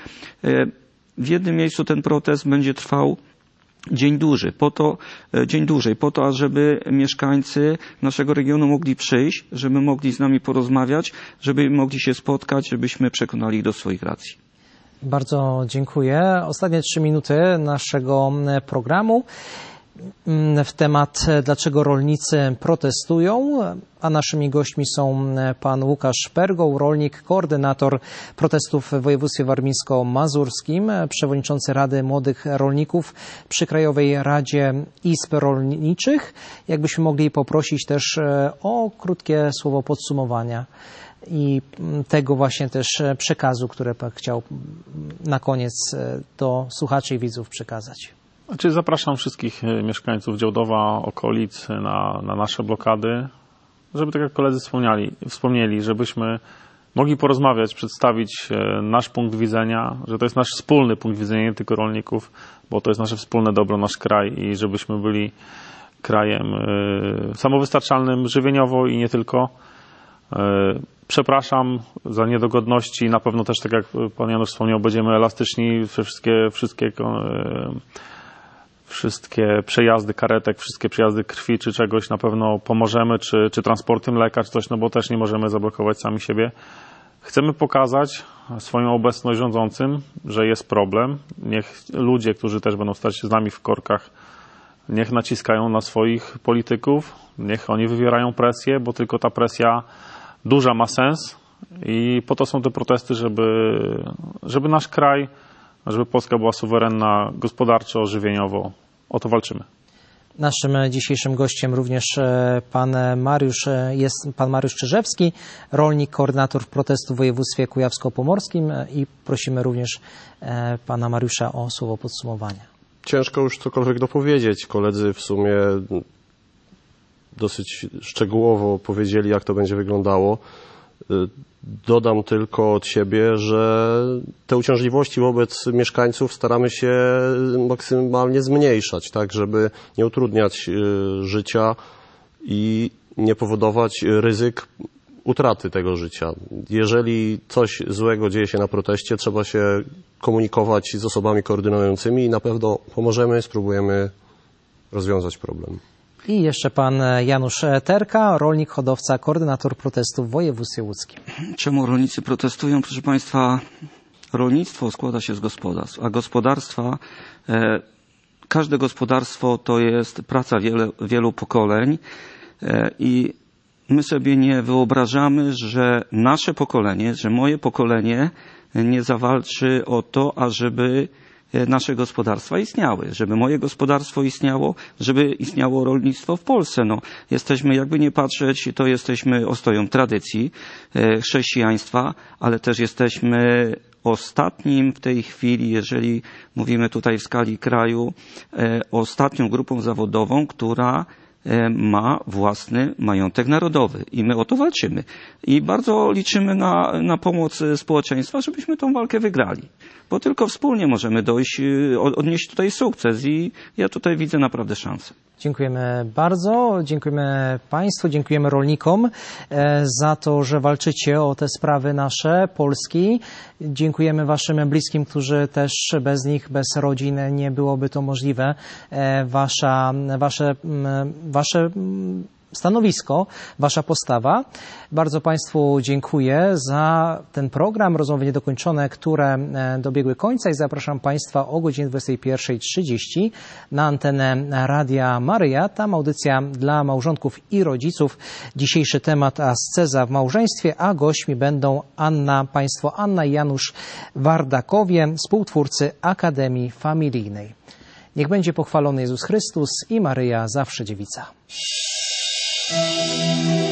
w jednym miejscu ten protest będzie trwał dzień dłużej, po to, dzień dłużej, po to, ażeby mieszkańcy naszego regionu mogli przyjść, żeby mogli z nami porozmawiać, żeby mogli się spotkać, żebyśmy przekonali ich do swoich racji. Bardzo dziękuję. Ostatnie trzy minuty naszego programu w temat, dlaczego rolnicy protestują, a naszymi gośćmi są pan Łukasz Pergoł, rolnik, koordynator protestów w województwie warmińsko-mazurskim, przewodniczący Rady Młodych Rolników przy Krajowej Radzie Izb Rolniczych. Jakbyśmy mogli poprosić też o krótkie słowo podsumowania i tego właśnie też przekazu, który pan chciał na koniec do słuchaczy i widzów przekazać. Znaczy, zapraszam wszystkich mieszkańców Działdowa, okolic na, na nasze blokady, żeby, tak jak koledzy wspomnieli, wspomnieli, żebyśmy mogli porozmawiać, przedstawić nasz punkt widzenia, że to jest nasz wspólny punkt widzenia, nie tylko rolników, bo to jest nasze wspólne dobro, nasz kraj i żebyśmy byli krajem samowystarczalnym żywieniowo i nie tylko. Przepraszam za niedogodności, na pewno też, tak jak pan Janusz wspomniał, będziemy elastyczni, wszystkie, wszystkie Wszystkie przejazdy karetek, wszystkie przejazdy krwi czy czegoś na pewno pomożemy, czy, czy transportem leka, czy coś, no bo też nie możemy zablokować sami siebie. Chcemy pokazać swoją obecność rządzącym, że jest problem. Niech ludzie, którzy też będą stać się z nami w korkach, niech naciskają na swoich polityków, niech oni wywierają presję, bo tylko ta presja duża ma sens i po to są te protesty, żeby, żeby nasz kraj, żeby Polska była suwerenna gospodarczo, żywieniowo. O to walczymy. Naszym dzisiejszym gościem również pan Mariusz, jest pan Mariusz Czyżewski, rolnik, koordynator protestów w województwie kujawsko-pomorskim i prosimy również pana Mariusza o słowo podsumowania. Ciężko już cokolwiek dopowiedzieć. Koledzy w sumie dosyć szczegółowo powiedzieli, jak to będzie wyglądało. Dodam tylko od siebie, że te uciążliwości wobec mieszkańców staramy się maksymalnie zmniejszać, tak, żeby nie utrudniać życia i nie powodować ryzyk utraty tego życia. Jeżeli coś złego dzieje się na proteście, trzeba się komunikować z osobami koordynującymi i na pewno pomożemy, spróbujemy rozwiązać problem. I jeszcze pan Janusz Terka, rolnik, hodowca, koordynator protestów w województwie łódzkim. Czemu rolnicy protestują? Proszę Państwa, rolnictwo składa się z gospodarstw, a gospodarstwa, e, każde gospodarstwo to jest praca wiele, wielu pokoleń e, i my sobie nie wyobrażamy, że nasze pokolenie, że moje pokolenie nie zawalczy o to, ażeby nasze gospodarstwa istniały, żeby moje gospodarstwo istniało, żeby istniało rolnictwo w Polsce. No, jesteśmy, jakby nie patrzeć, to jesteśmy ostoją tradycji e, chrześcijaństwa, ale też jesteśmy ostatnim w tej chwili, jeżeli mówimy tutaj w skali kraju, e, ostatnią grupą zawodową, która ma własny majątek narodowy i my o to walczymy. I bardzo liczymy na, na pomoc społeczeństwa, żebyśmy tą walkę wygrali. Bo tylko wspólnie możemy dojść, odnieść tutaj sukces i ja tutaj widzę naprawdę szansę. Dziękujemy bardzo, dziękujemy Państwu, dziękujemy rolnikom za to, że walczycie o te sprawy nasze, Polski. Dziękujemy Waszym bliskim, którzy też bez nich, bez rodzin nie byłoby to możliwe. Wasza, wasze, wasze stanowisko, Wasza postawa. Bardzo Państwu dziękuję za ten program, rozmowy niedokończone, które dobiegły końca i zapraszam Państwa o godzinie dwudziestej pierwszej trzydzieści na antenę Radia Maryja. Tam audycja dla małżonków i rodziców. Dzisiejszy temat asceza w małżeństwie, a gośćmi będą Anna, Państwo Anna i Janusz Wardakowie, współtwórcy Akademii Familijnej. Niech będzie pochwalony Jezus Chrystus i Maryja zawsze dziewica. Thank you.